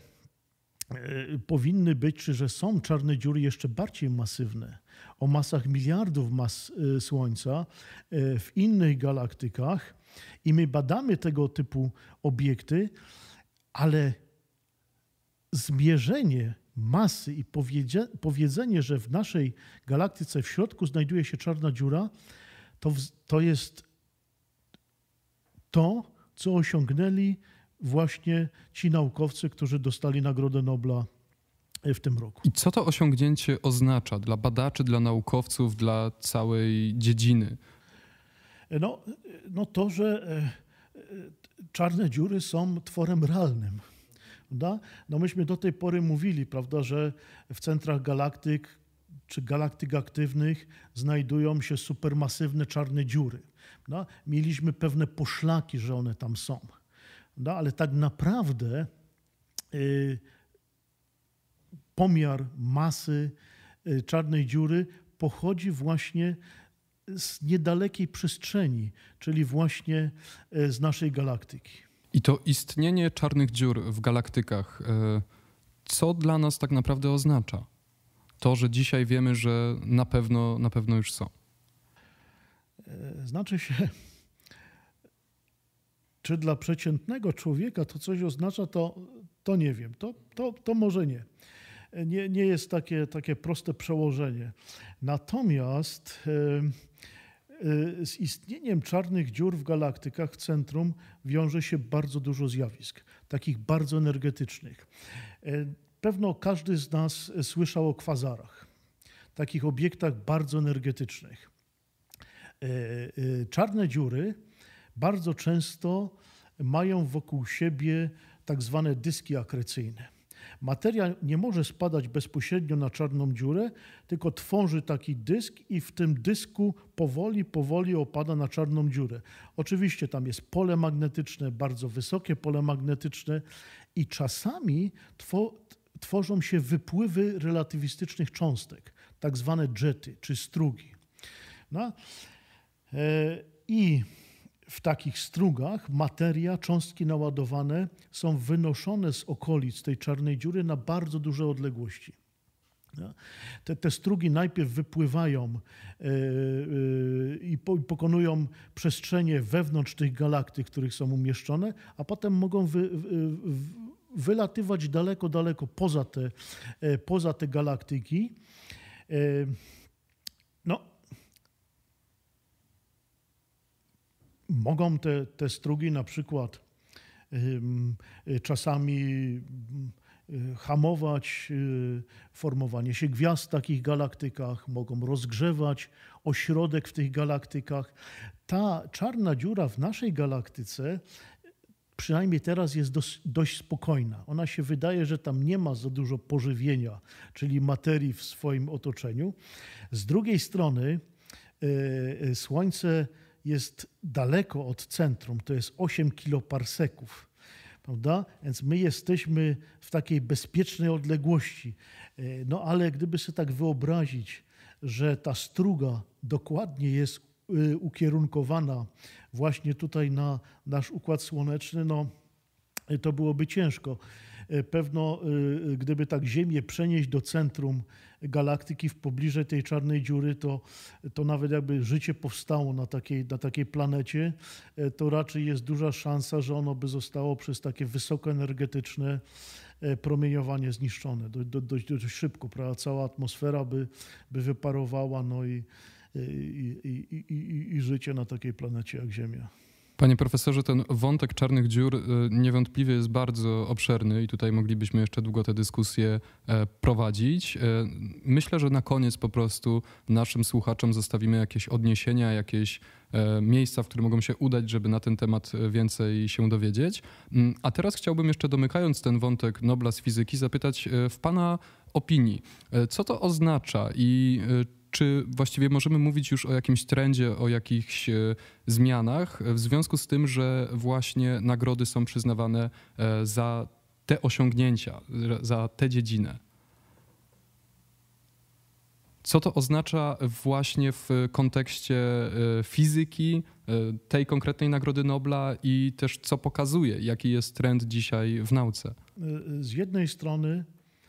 powinny być, czy że są czarne dziury jeszcze bardziej masywne, o masach miliardów mas Słońca w innych galaktykach, i my badamy tego typu obiekty, ale zmierzenie masy i powiedzie, powiedzenie, że w naszej galaktyce w środku znajduje się czarna dziura, to, w, to jest to, co osiągnęli właśnie ci naukowcy, którzy dostali Nagrodę Nobla w tym roku. I co to osiągnięcie oznacza dla badaczy, dla naukowców, dla całej dziedziny? No, no to, że czarne dziury są tworem realnym. Prawda? No myśmy do tej pory mówili, prawda, że w centrach galaktyk czy galaktyk aktywnych znajdują się supermasywne czarne dziury. Prawda? Mieliśmy pewne poszlaki, że one tam są. Prawda? Ale tak naprawdę y, pomiar masy y, czarnej dziury pochodzi właśnie z niedalekiej przestrzeni, czyli właśnie y, z naszej galaktyki. I to istnienie czarnych dziur w galaktykach, co dla nas tak naprawdę oznacza? To, że dzisiaj wiemy, że na pewno, na pewno już są. Znaczy się, czy dla przeciętnego człowieka to coś oznacza, to, to nie wiem. To, to, to może nie. Nie, nie jest takie, takie proste przełożenie. Natomiast z istnieniem czarnych dziur w galaktykach w centrum wiąże się bardzo dużo zjawisk, takich bardzo energetycznych. Pewno każdy z nas słyszał o kwazarach, takich obiektach bardzo energetycznych. Czarne dziury bardzo często mają wokół siebie tak zwane dyski akrecyjne. Materia nie może spadać bezpośrednio na czarną dziurę, tylko tworzy taki dysk i w tym dysku powoli, powoli opada na czarną dziurę. Oczywiście tam jest pole magnetyczne, bardzo wysokie pole magnetyczne i czasami two, tworzą się wypływy relatywistycznych cząstek, tak zwane jety czy strugi. No? I w takich strugach materia, cząstki naładowane są wynoszone z okolic tej czarnej dziury na bardzo duże odległości. Te, te strugi najpierw wypływają yy, yy, i po, pokonują przestrzenie wewnątrz tych galaktyk, w których są umieszczone, a potem mogą wy, wy, wylatywać daleko, daleko poza te, yy, poza te galaktyki. Yy, no, Mogą te, te strugi na przykład y, czasami y, hamować y, formowanie się gwiazd w takich galaktykach, mogą rozgrzewać ośrodek w tych galaktykach. Ta czarna dziura w naszej galaktyce przynajmniej teraz jest dość, dość spokojna. Ona się wydaje, że tam nie ma za dużo pożywienia, czyli materii w swoim otoczeniu. Z drugiej strony y, Słońce jest daleko od centrum, to jest osiem kiloparseków, prawda? Więc my jesteśmy w takiej bezpiecznej odległości. No ale gdyby sobie tak wyobrazić, że ta struga dokładnie jest ukierunkowana właśnie tutaj na nasz Układ Słoneczny, no to byłoby ciężko. Pewno gdyby tak Ziemię przenieść do centrum galaktyki w pobliże tej czarnej dziury, to, to nawet jakby życie powstało na takiej, na takiej planecie, to raczej jest duża szansa, że ono by zostało przez takie wysokoenergetyczne promieniowanie zniszczone dość, dość, dość szybko, prawda? Cała atmosfera by, by wyparowała, no i, i, i, i, i życie na takiej planecie jak Ziemia. Panie profesorze, ten wątek czarnych dziur niewątpliwie jest bardzo obszerny i tutaj moglibyśmy jeszcze długo tę dyskusję prowadzić. Myślę, że na koniec po prostu naszym słuchaczom zostawimy jakieś odniesienia, jakieś miejsca, w które mogą się udać, żeby na ten temat więcej się dowiedzieć. A teraz chciałbym jeszcze, domykając ten wątek Nobla z fizyki, zapytać w pana opinii, co to oznacza i czy właściwie możemy mówić już o jakimś trendzie, o jakichś zmianach w związku z tym, że właśnie nagrody są przyznawane za te osiągnięcia, za tę dziedzinę? Co to oznacza właśnie w kontekście fizyki, tej konkretnej Nagrody Nobla i też co pokazuje, jaki jest trend dzisiaj w nauce? Z jednej strony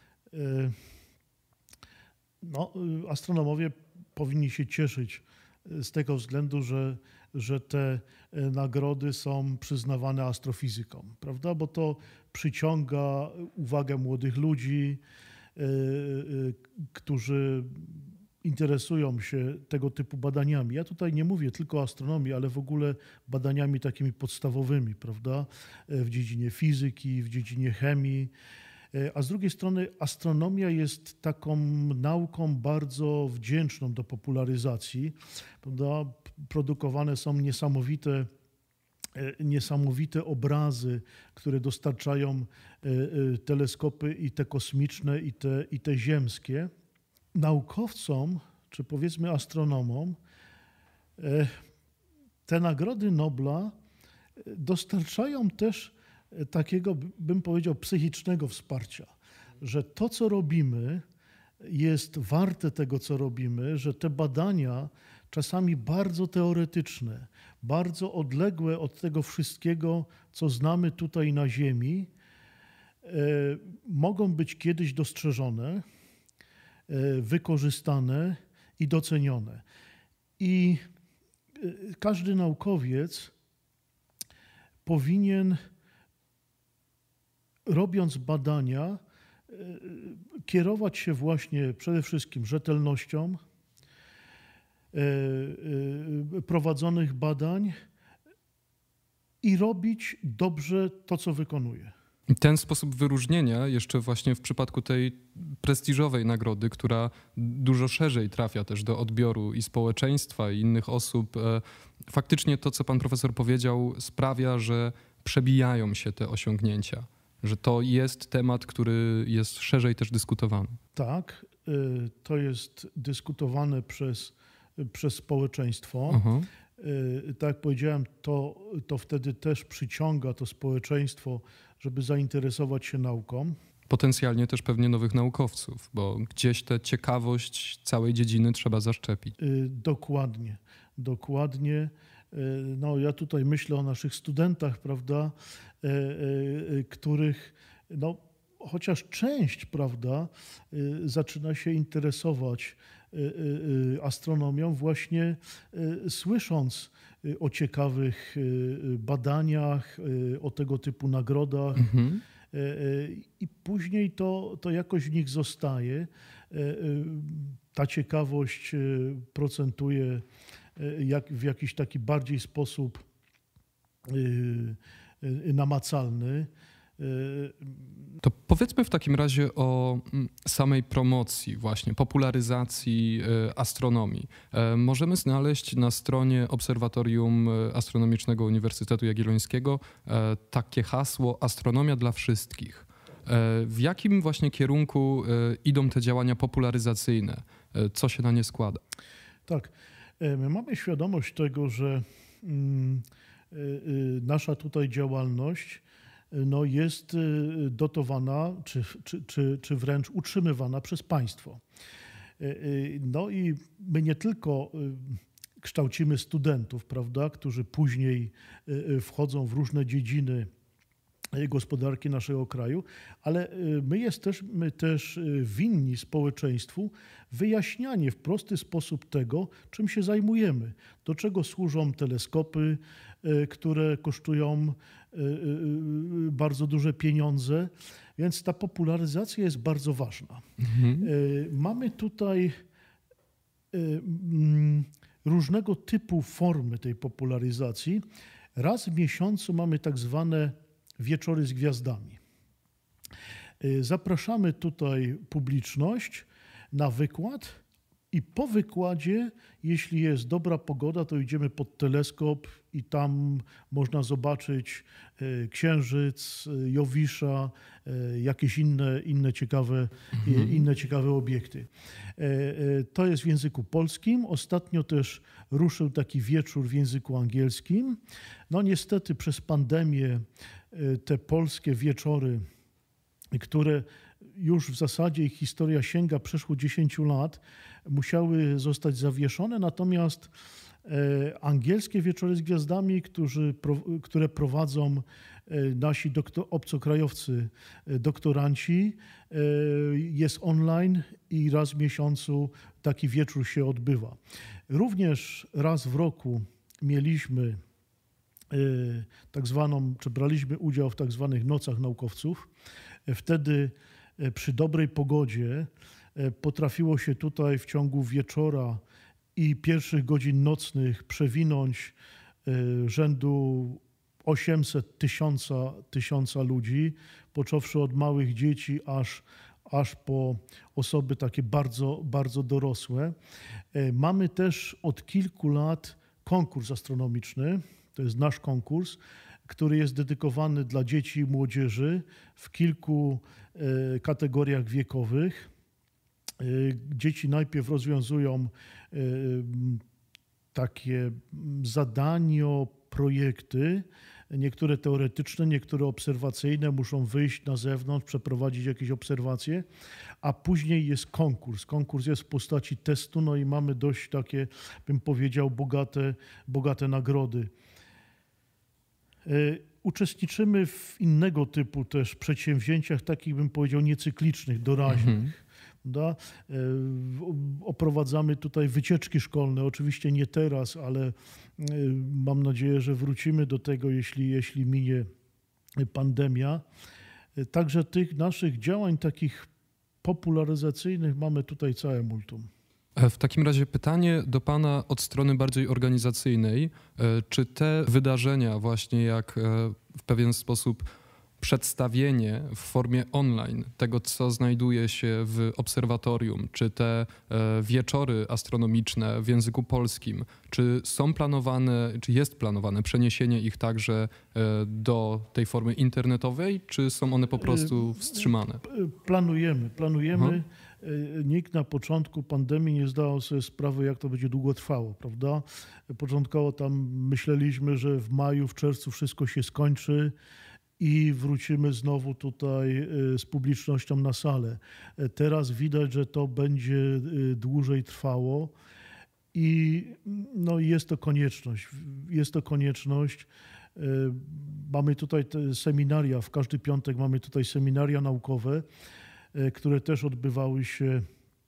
no, astronomowie powinni się cieszyć z tego względu, że, że te nagrody są przyznawane astrofizykom, prawda? Bo to przyciąga uwagę młodych ludzi, którzy interesują się tego typu badaniami. Ja tutaj nie mówię tylko o astronomii, ale w ogóle badaniami takimi podstawowymi, prawda? W dziedzinie fizyki, w dziedzinie chemii. A z drugiej strony astronomia jest taką nauką bardzo wdzięczną do popularyzacji, prawda? Produkowane są niesamowite, niesamowite obrazy, które dostarczają teleskopy i te kosmiczne, i te, i te ziemskie. Naukowcom, czy powiedzmy astronomom, te nagrody Nobla dostarczają też takiego, bym powiedział, psychicznego wsparcia, że to, co robimy, jest warte tego, co robimy, że te badania, czasami bardzo teoretyczne, bardzo odległe od tego wszystkiego, co znamy tutaj na Ziemi, mogą być kiedyś dostrzeżone, wykorzystane i docenione. I każdy naukowiec powinien, robiąc badania, kierować się właśnie przede wszystkim rzetelnością prowadzonych badań i robić dobrze to, co wykonuje. Ten sposób wyróżnienia jeszcze właśnie w przypadku tej prestiżowej nagrody, która dużo szerzej trafia też do odbioru i społeczeństwa, i innych osób, faktycznie to, co pan profesor powiedział, sprawia, że przebijają się te osiągnięcia, że to jest temat, który jest szerzej też dyskutowany. Tak, to jest dyskutowane przez, przez społeczeństwo. Uh-huh. Tak jak powiedziałem, to, to wtedy też przyciąga to społeczeństwo, żeby zainteresować się nauką. Potencjalnie też pewnie nowych naukowców, bo gdzieś tę ciekawość całej dziedziny trzeba zaszczepić. Dokładnie, dokładnie. No, ja tutaj myślę o naszych studentach, prawda, których, no, chociaż część, prawda, zaczyna się interesować astronomią właśnie słysząc o ciekawych badaniach, o tego typu nagrodach. Mhm. I później to, to jakoś w nich zostaje. Ta ciekawość procentuje jak, w jakiś taki bardziej sposób namacalny. To powiedzmy w takim razie o samej promocji, właśnie popularyzacji astronomii. Możemy znaleźć na stronie Obserwatorium Astronomicznego Uniwersytetu Jagiellońskiego takie hasło "Astronomia dla wszystkich". W jakim właśnie kierunku idą te działania popularyzacyjne? Co się na nie składa? Tak, my mamy świadomość tego, że nasza tutaj działalność no jest dotowana, czy, czy, czy, czy wręcz utrzymywana przez państwo. No i my nie tylko kształcimy studentów, prawda, którzy później wchodzą w różne dziedziny gospodarki naszego kraju, ale my jesteśmy też winni społeczeństwu wyjaśnianie w prosty sposób tego, czym się zajmujemy, do czego służą teleskopy, które kosztują bardzo duże pieniądze, więc ta popularyzacja jest bardzo ważna. Mhm. Mamy tutaj różnego typu formy tej popularyzacji. Raz w miesiącu mamy tak zwane wieczory z gwiazdami. Zapraszamy tutaj publiczność na wykład i po wykładzie, jeśli jest dobra pogoda, to idziemy pod teleskop i tam można zobaczyć Księżyc, Jowisza, jakieś inne, inne, ciekawe, mhm. inne ciekawe obiekty. To jest w języku polskim. Ostatnio też ruszył taki wieczór w języku angielskim. No niestety przez pandemię te polskie wieczory, które już w zasadzie ich historia sięga przeszło dziesięć lat, musiały zostać zawieszone, natomiast angielskie wieczory z gwiazdami, którzy, które prowadzą nasi doktor, obcokrajowcy, doktoranci, jest online i raz w miesiącu taki wieczór się odbywa. Również raz w roku mieliśmy tak zwaną, czy braliśmy udział w tak zwanych nocach naukowców. Wtedy przy dobrej pogodzie potrafiło się tutaj w ciągu wieczora i pierwszych godzin nocnych przewinąć rzędu osiemset tysiąca, tysiąca ludzi, począwszy od małych dzieci aż, aż po osoby takie bardzo, bardzo dorosłe. Mamy też od kilku lat konkurs astronomiczny, to jest nasz konkurs, który jest dedykowany dla dzieci i młodzieży w kilku kategoriach wiekowych. Dzieci najpierw rozwiązują takie zadania, projekty, niektóre teoretyczne, niektóre obserwacyjne, muszą wyjść na zewnątrz, przeprowadzić jakieś obserwacje, a później jest konkurs. Konkurs jest w postaci testu, no i mamy dość takie, bym powiedział, bogate, bogate nagrody. Uczestniczymy w innego typu też przedsięwzięciach, takich bym powiedział niecyklicznych, doraźnych. Mhm. Da? Oprowadzamy tutaj wycieczki szkolne, oczywiście nie teraz, ale mam nadzieję, że wrócimy do tego, jeśli, jeśli minie pandemia. Także tych naszych działań takich popularyzacyjnych mamy tutaj całe multum. W takim razie pytanie do Pana od strony bardziej organizacyjnej. Czy te wydarzenia właśnie jak w pewien sposób przedstawienie w formie online tego, co znajduje się w obserwatorium, czy te wieczory astronomiczne w języku polskim, czy są planowane, czy jest planowane przeniesienie ich także do tej formy internetowej, czy są one po prostu wstrzymane? Planujemy, planujemy. Mhm. Nikt na początku pandemii nie zdawał sobie sprawy, jak to będzie długo trwało, prawda? Początkowo tam myśleliśmy, że w maju, w czerwcu wszystko się skończy i wrócimy znowu tutaj z publicznością na salę. Teraz widać, że to będzie dłużej trwało i no jest to konieczność. Jest to konieczność. Mamy tutaj te seminaria, w każdy piątek mamy tutaj seminaria naukowe, które też odbywały się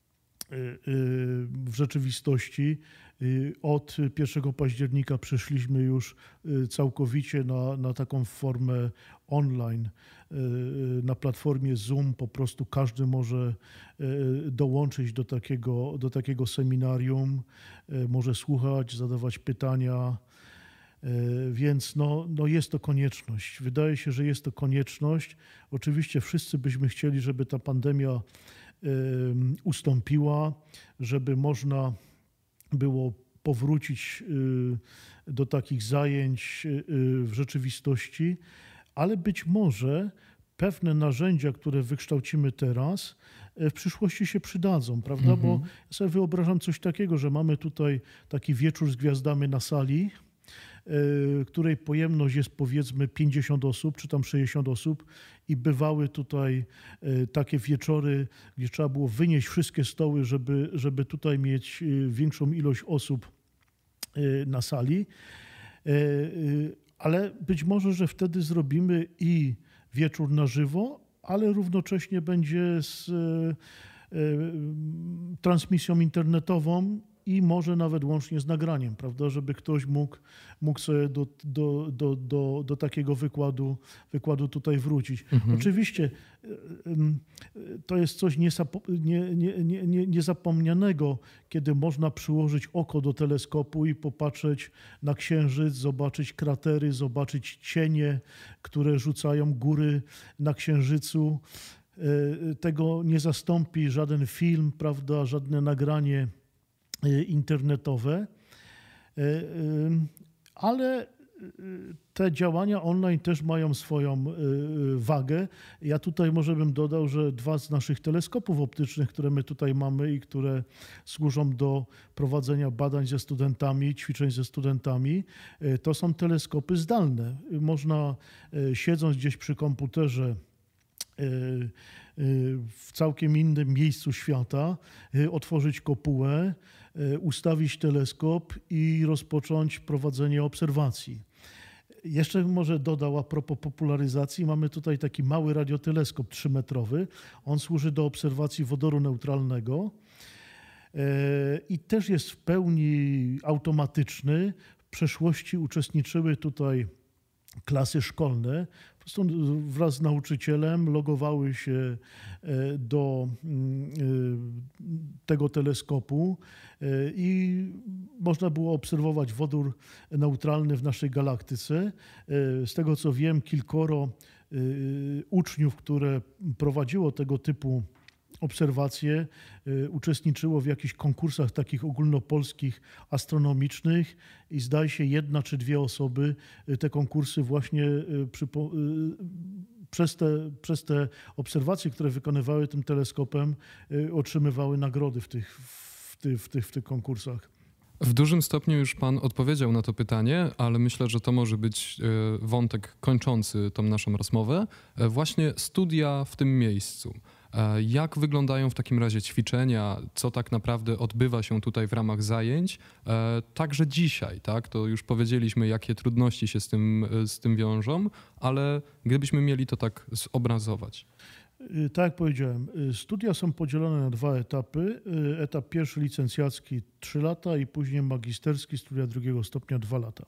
w rzeczywistości. Od pierwszego października przeszliśmy już całkowicie na, na taką formę online. Na platformie Zoom po prostu każdy może dołączyć do takiego, do takiego seminarium, może słuchać, zadawać pytania. Więc no, no jest to konieczność. Wydaje się, że jest to konieczność. Oczywiście wszyscy byśmy chcieli, żeby ta pandemia ustąpiła, żeby można było powrócić do takich zajęć w rzeczywistości, ale być może pewne narzędzia, które wykształcimy teraz, w przyszłości się przydadzą, prawda? Mhm. Bo ja sobie wyobrażam coś takiego, że mamy tutaj taki wieczór z gwiazdami na sali, której pojemność jest powiedzmy pięćdziesiąt osób, czy tam sześćdziesiąt osób i bywały tutaj takie wieczory, gdzie trzeba było wynieść wszystkie stoły, żeby, żeby tutaj mieć większą ilość osób na sali. Ale być może, że wtedy zrobimy i wieczór na żywo, ale równocześnie będzie z transmisją internetową i może nawet łącznie z nagraniem, prawda, żeby ktoś mógł, mógł sobie do, do, do, do, do takiego wykładu, wykładu tutaj wrócić. Mhm. Oczywiście to jest coś nie, nie, nie, nie, niezapomnianego, kiedy można przyłożyć oko do teleskopu i popatrzeć na Księżyc, zobaczyć kratery, zobaczyć cienie, które rzucają góry na Księżycu. Tego nie zastąpi żaden film, prawda, żadne nagranie internetowe, ale te działania online też mają swoją wagę. Ja tutaj może bym dodał, że dwa z naszych teleskopów optycznych, które my tutaj mamy i które służą do prowadzenia badań ze studentami, ćwiczeń ze studentami, to są teleskopy zdalne. Można siedząc gdzieś przy komputerze w całkiem innym miejscu świata, otworzyć kopułę, ustawić teleskop i rozpocząć prowadzenie obserwacji. Jeszcze może dodał a propos popularyzacji, mamy tutaj taki mały radioteleskop trzymetrowy. On służy do obserwacji wodoru neutralnego i też jest w pełni automatyczny. W przeszłości uczestniczyły tutaj klasy szkolne po prostu wraz z nauczycielem logowały się do tego teleskopu i można było obserwować wodór neutralny w naszej galaktyce. Z tego co wiem, kilkoro uczniów, które prowadziło tego typu obserwacje, uczestniczyło w jakichś konkursach takich ogólnopolskich, astronomicznych i zdaje się jedna czy dwie osoby te konkursy właśnie przypo, przez, te, przez te obserwacje, które wykonywały tym teleskopem, otrzymywały nagrody w tych, w tych, w tych, w tych konkursach. W dużym stopniu już pan odpowiedział na to pytanie, ale myślę, że to może być wątek kończący tą naszą rozmowę. Właśnie studia w tym miejscu. Jak wyglądają w takim razie ćwiczenia, co tak naprawdę odbywa się tutaj w ramach zajęć, także dzisiaj, tak? To już powiedzieliśmy, jakie trudności się z tym, z tym wiążą, ale gdybyśmy mieli to tak zobrazować. Tak jak powiedziałem, studia są podzielone na dwa etapy. Etap pierwszy licencjacki trzy lata i później magisterski, studia drugiego stopnia dwa lata.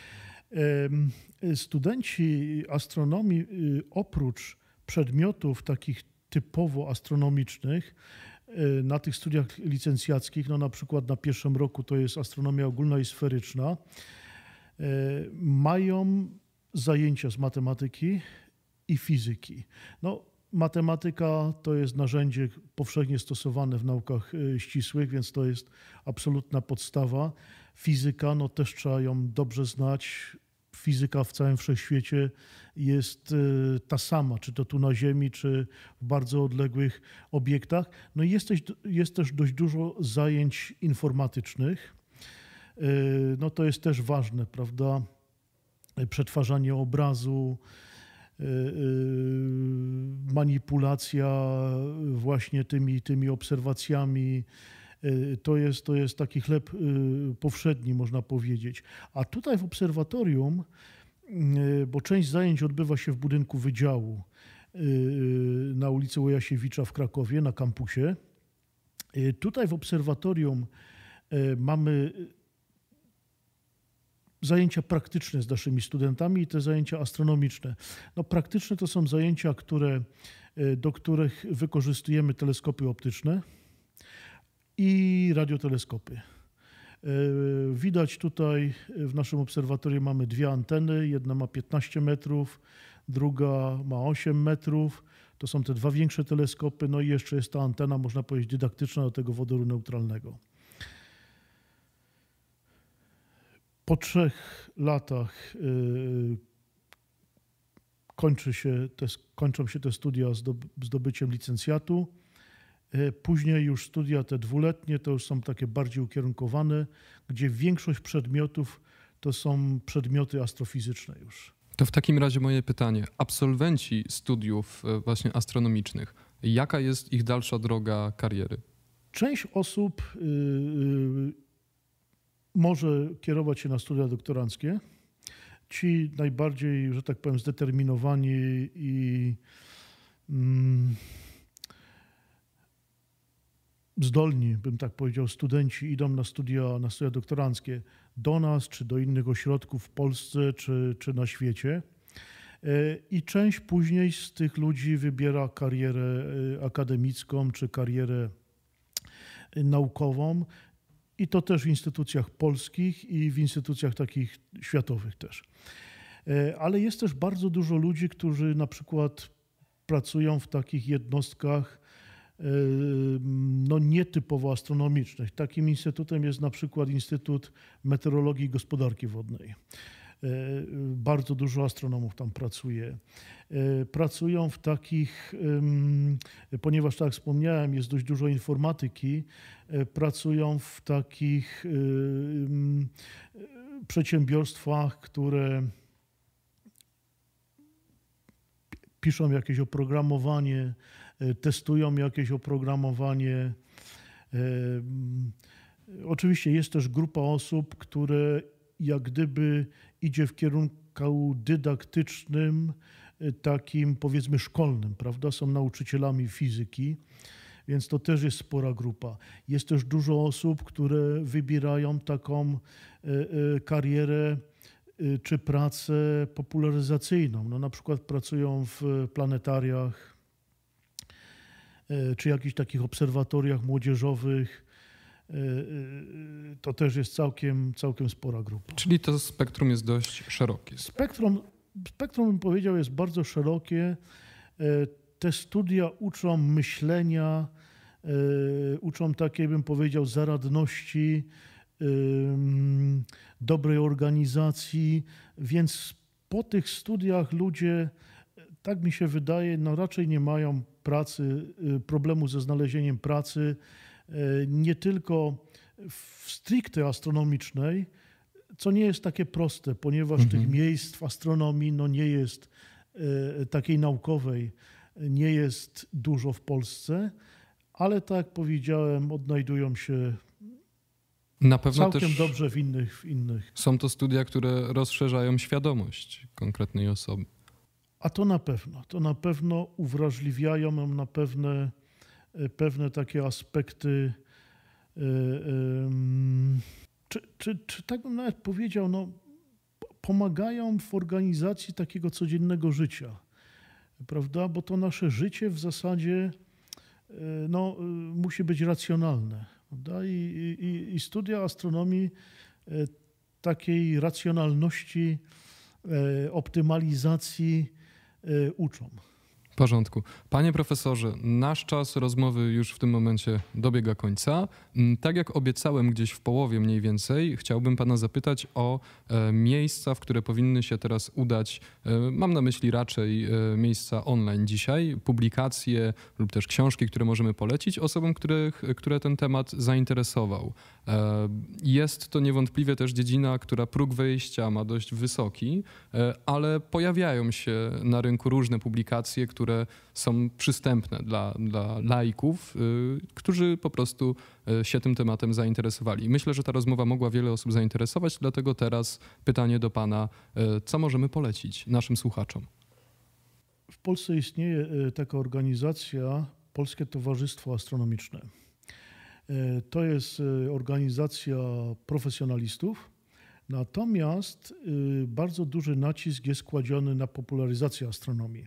Studenci astronomii oprócz przedmiotów takich typowo astronomicznych na tych studiach licencjackich, no na przykład na pierwszym roku to jest astronomia ogólna i sferyczna, mają zajęcia z matematyki i fizyki. No, matematyka to jest narzędzie powszechnie stosowane w naukach ścisłych, więc to jest absolutna podstawa. Fizyka, no też trzeba ją dobrze znać. Fizyka w całym wszechświecie jest ta sama, czy to tu na Ziemi, czy w bardzo odległych obiektach. No i jest też, jest też dość dużo zajęć informatycznych. No to jest też ważne, prawda? Przetwarzanie obrazu, manipulacja właśnie tymi, tymi obserwacjami. To jest, to jest taki chleb powszedni, można powiedzieć. A tutaj w obserwatorium, bo część zajęć odbywa się w budynku wydziału na ulicy Łojasiewicza w Krakowie, na kampusie. Tutaj w obserwatorium mamy zajęcia praktyczne z naszymi studentami i te zajęcia astronomiczne. No, praktyczne to są zajęcia, które, do których wykorzystujemy teleskopy optyczne i radioteleskopy. Widać tutaj w naszym obserwatorium mamy dwie anteny. Jedna ma piętnaście metrów, druga ma osiem metrów. To są te dwa większe teleskopy. No i jeszcze jest ta antena, można powiedzieć, dydaktyczna do tego wodoru neutralnego. Po trzech latach kończy się te, kończą się te studia zdobyciem licencjatu. Później już studia te dwuletnie to już są takie bardziej ukierunkowane, gdzie większość przedmiotów to są przedmioty astrofizyczne już. To w takim razie moje pytanie. Absolwenci studiów właśnie astronomicznych, jaka jest ich dalsza droga kariery? Część osób yy, może kierować się na studia doktoranckie. Ci najbardziej, że tak powiem, zdeterminowani i yy, zdolni, bym tak powiedział, studenci idą na studia, na studia doktoranckie do nas, czy do innych ośrodków w Polsce, czy, czy na świecie. I część później z tych ludzi wybiera karierę akademicką, czy karierę naukową. I to też w instytucjach polskich i w instytucjach takich światowych też. Ale jest też bardzo dużo ludzi, którzy na przykład pracują w takich jednostkach no, nietypowo astronomicznych. Takim instytutem jest na przykład Instytut Meteorologii i Gospodarki Wodnej. Bardzo dużo astronomów tam pracuje. Pracują w takich, ponieważ tak jak wspomniałem, jest dość dużo informatyki, pracują w takich przedsiębiorstwach, które piszą jakieś oprogramowanie, testują jakieś oprogramowanie. Oczywiście jest też grupa osób, które jak gdyby idzie w kierunku dydaktycznym, takim powiedzmy szkolnym, prawda? Są nauczycielami fizyki, więc to też jest spora grupa. Jest też dużo osób, które wybierają taką karierę czy pracę popularyzacyjną. No, na przykład pracują w planetariach, czy jakichś takich obserwatoriach młodzieżowych. To też jest całkiem, całkiem spora grupa. Czyli to spektrum jest dość szerokie. Spektrum, spektrum bym powiedział, jest bardzo szerokie. Te studia uczą myślenia, uczą takiej, bym powiedział, zaradności, dobrej organizacji, więc po tych studiach ludzie, tak mi się wydaje, no raczej nie mają pracy, problemu ze znalezieniem pracy, nie tylko w stricte astronomicznej, co nie jest takie proste, ponieważ mhm. tych miejsc w astronomii no nie jest takiej naukowej, nie jest dużo w Polsce, ale tak jak powiedziałem, odnajdują się na pewno całkiem też dobrze w innych, w innych. Są to studia, które rozszerzają świadomość konkretnej osoby. A to na pewno. To na pewno uwrażliwiają ją na pewne, pewne takie aspekty. Yy, yy, czy, czy, czy tak bym nawet powiedział, no, pomagają w organizacji takiego codziennego życia. Prawda? Bo to nasze życie w zasadzie yy, no, yy, musi być racjonalne. Prawda? I, i, I studia astronomii yy, takiej racjonalności, yy, optymalizacji yy, uczą. W porządku. Panie profesorze, nasz czas rozmowy już w tym momencie dobiega końca. Tak jak obiecałem gdzieś w połowie mniej więcej, chciałbym pana zapytać o e, miejsca, w które powinny się teraz udać, e, mam na myśli raczej e, miejsca online dzisiaj, publikacje lub też książki, które możemy polecić osobom, których, które ten temat zainteresował. E, jest to niewątpliwie też dziedzina, która próg wejścia ma dość wysoki, e, ale pojawiają się na rynku różne publikacje, które które są przystępne dla, dla laików, y, którzy po prostu y, się tym tematem zainteresowali. Myślę, że ta rozmowa mogła wiele osób zainteresować, dlatego teraz pytanie do pana, y, co możemy polecić naszym słuchaczom? W Polsce istnieje taka organizacja, Polskie Towarzystwo Astronomiczne. To jest organizacja profesjonalistów, natomiast bardzo duży nacisk jest kładziony na popularyzację astronomii.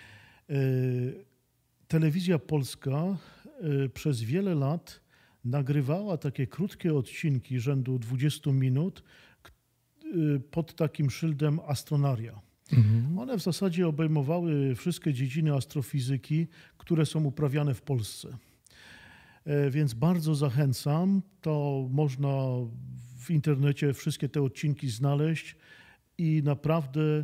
Telewizja Polska przez wiele lat nagrywała takie krótkie odcinki rzędu dwudziestu minut pod takim szyldem Astronaria. Mhm. One w zasadzie obejmowały wszystkie dziedziny astrofizyki, które są uprawiane w Polsce. Więc bardzo zachęcam, to można w internecie wszystkie te odcinki znaleźć i naprawdę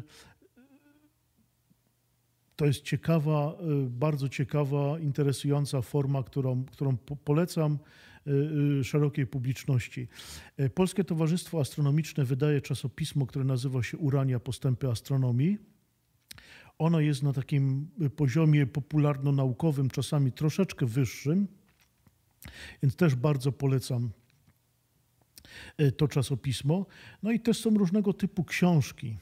to jest ciekawa, bardzo ciekawa, interesująca forma, którą, którą polecam szerokiej publiczności. Polskie Towarzystwo Astronomiczne wydaje czasopismo, które nazywa się Urania Postępy Astronomii. Ono jest na takim poziomie popularno-naukowym, czasami troszeczkę wyższym, więc też bardzo polecam to czasopismo. No i też są różnego typu książki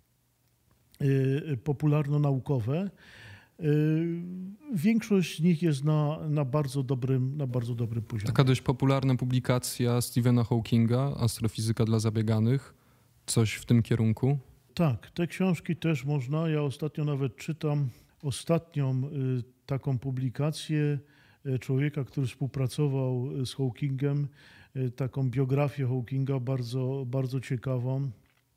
popularno-naukowe. Większość z nich jest na, na, bardzo dobrym, na bardzo dobrym poziomie. Taka dość popularna publikacja Stephena Hawkinga, Astrofizyka dla zabieganych. Coś w tym kierunku? Tak, te książki też można. Ja ostatnio nawet czytam ostatnią taką publikację człowieka, który współpracował z Hawkingem, taką biografię Hawkinga bardzo, bardzo ciekawą,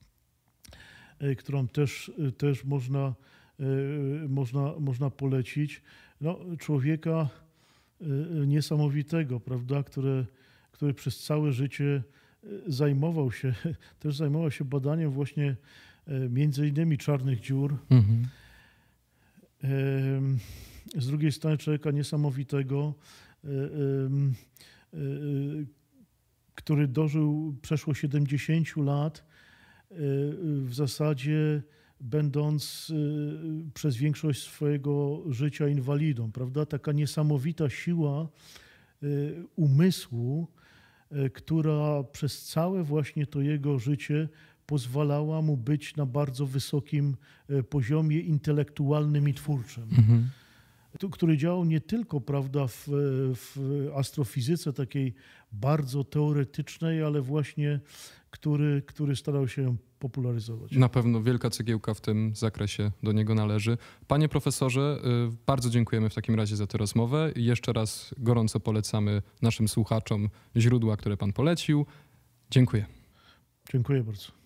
którą też, też można, można, można polecić. No, człowieka niesamowitego, prawda, który, który przez całe życie zajmował się, też zajmował się badaniem właśnie między innymi czarnych dziur. Mhm. Z drugiej strony człowieka niesamowitego, który dożył przeszło siedemdziesięciu lat, w zasadzie będąc przez większość swojego życia inwalidą, prawda? Taka niesamowita siła umysłu, która przez całe właśnie to jego życie pozwalała mu być na bardzo wysokim poziomie intelektualnym i twórczym. Mhm. który działał nie tylko, prawda, w, w astrofizyce takiej bardzo teoretycznej, ale właśnie który, który starał się ją popularyzować. Na pewno wielka cegiełka w tym zakresie do niego należy. Panie profesorze, bardzo dziękujemy w takim razie za tę rozmowę i jeszcze raz gorąco polecamy naszym słuchaczom źródła, które pan polecił. Dziękuję. Dziękuję bardzo.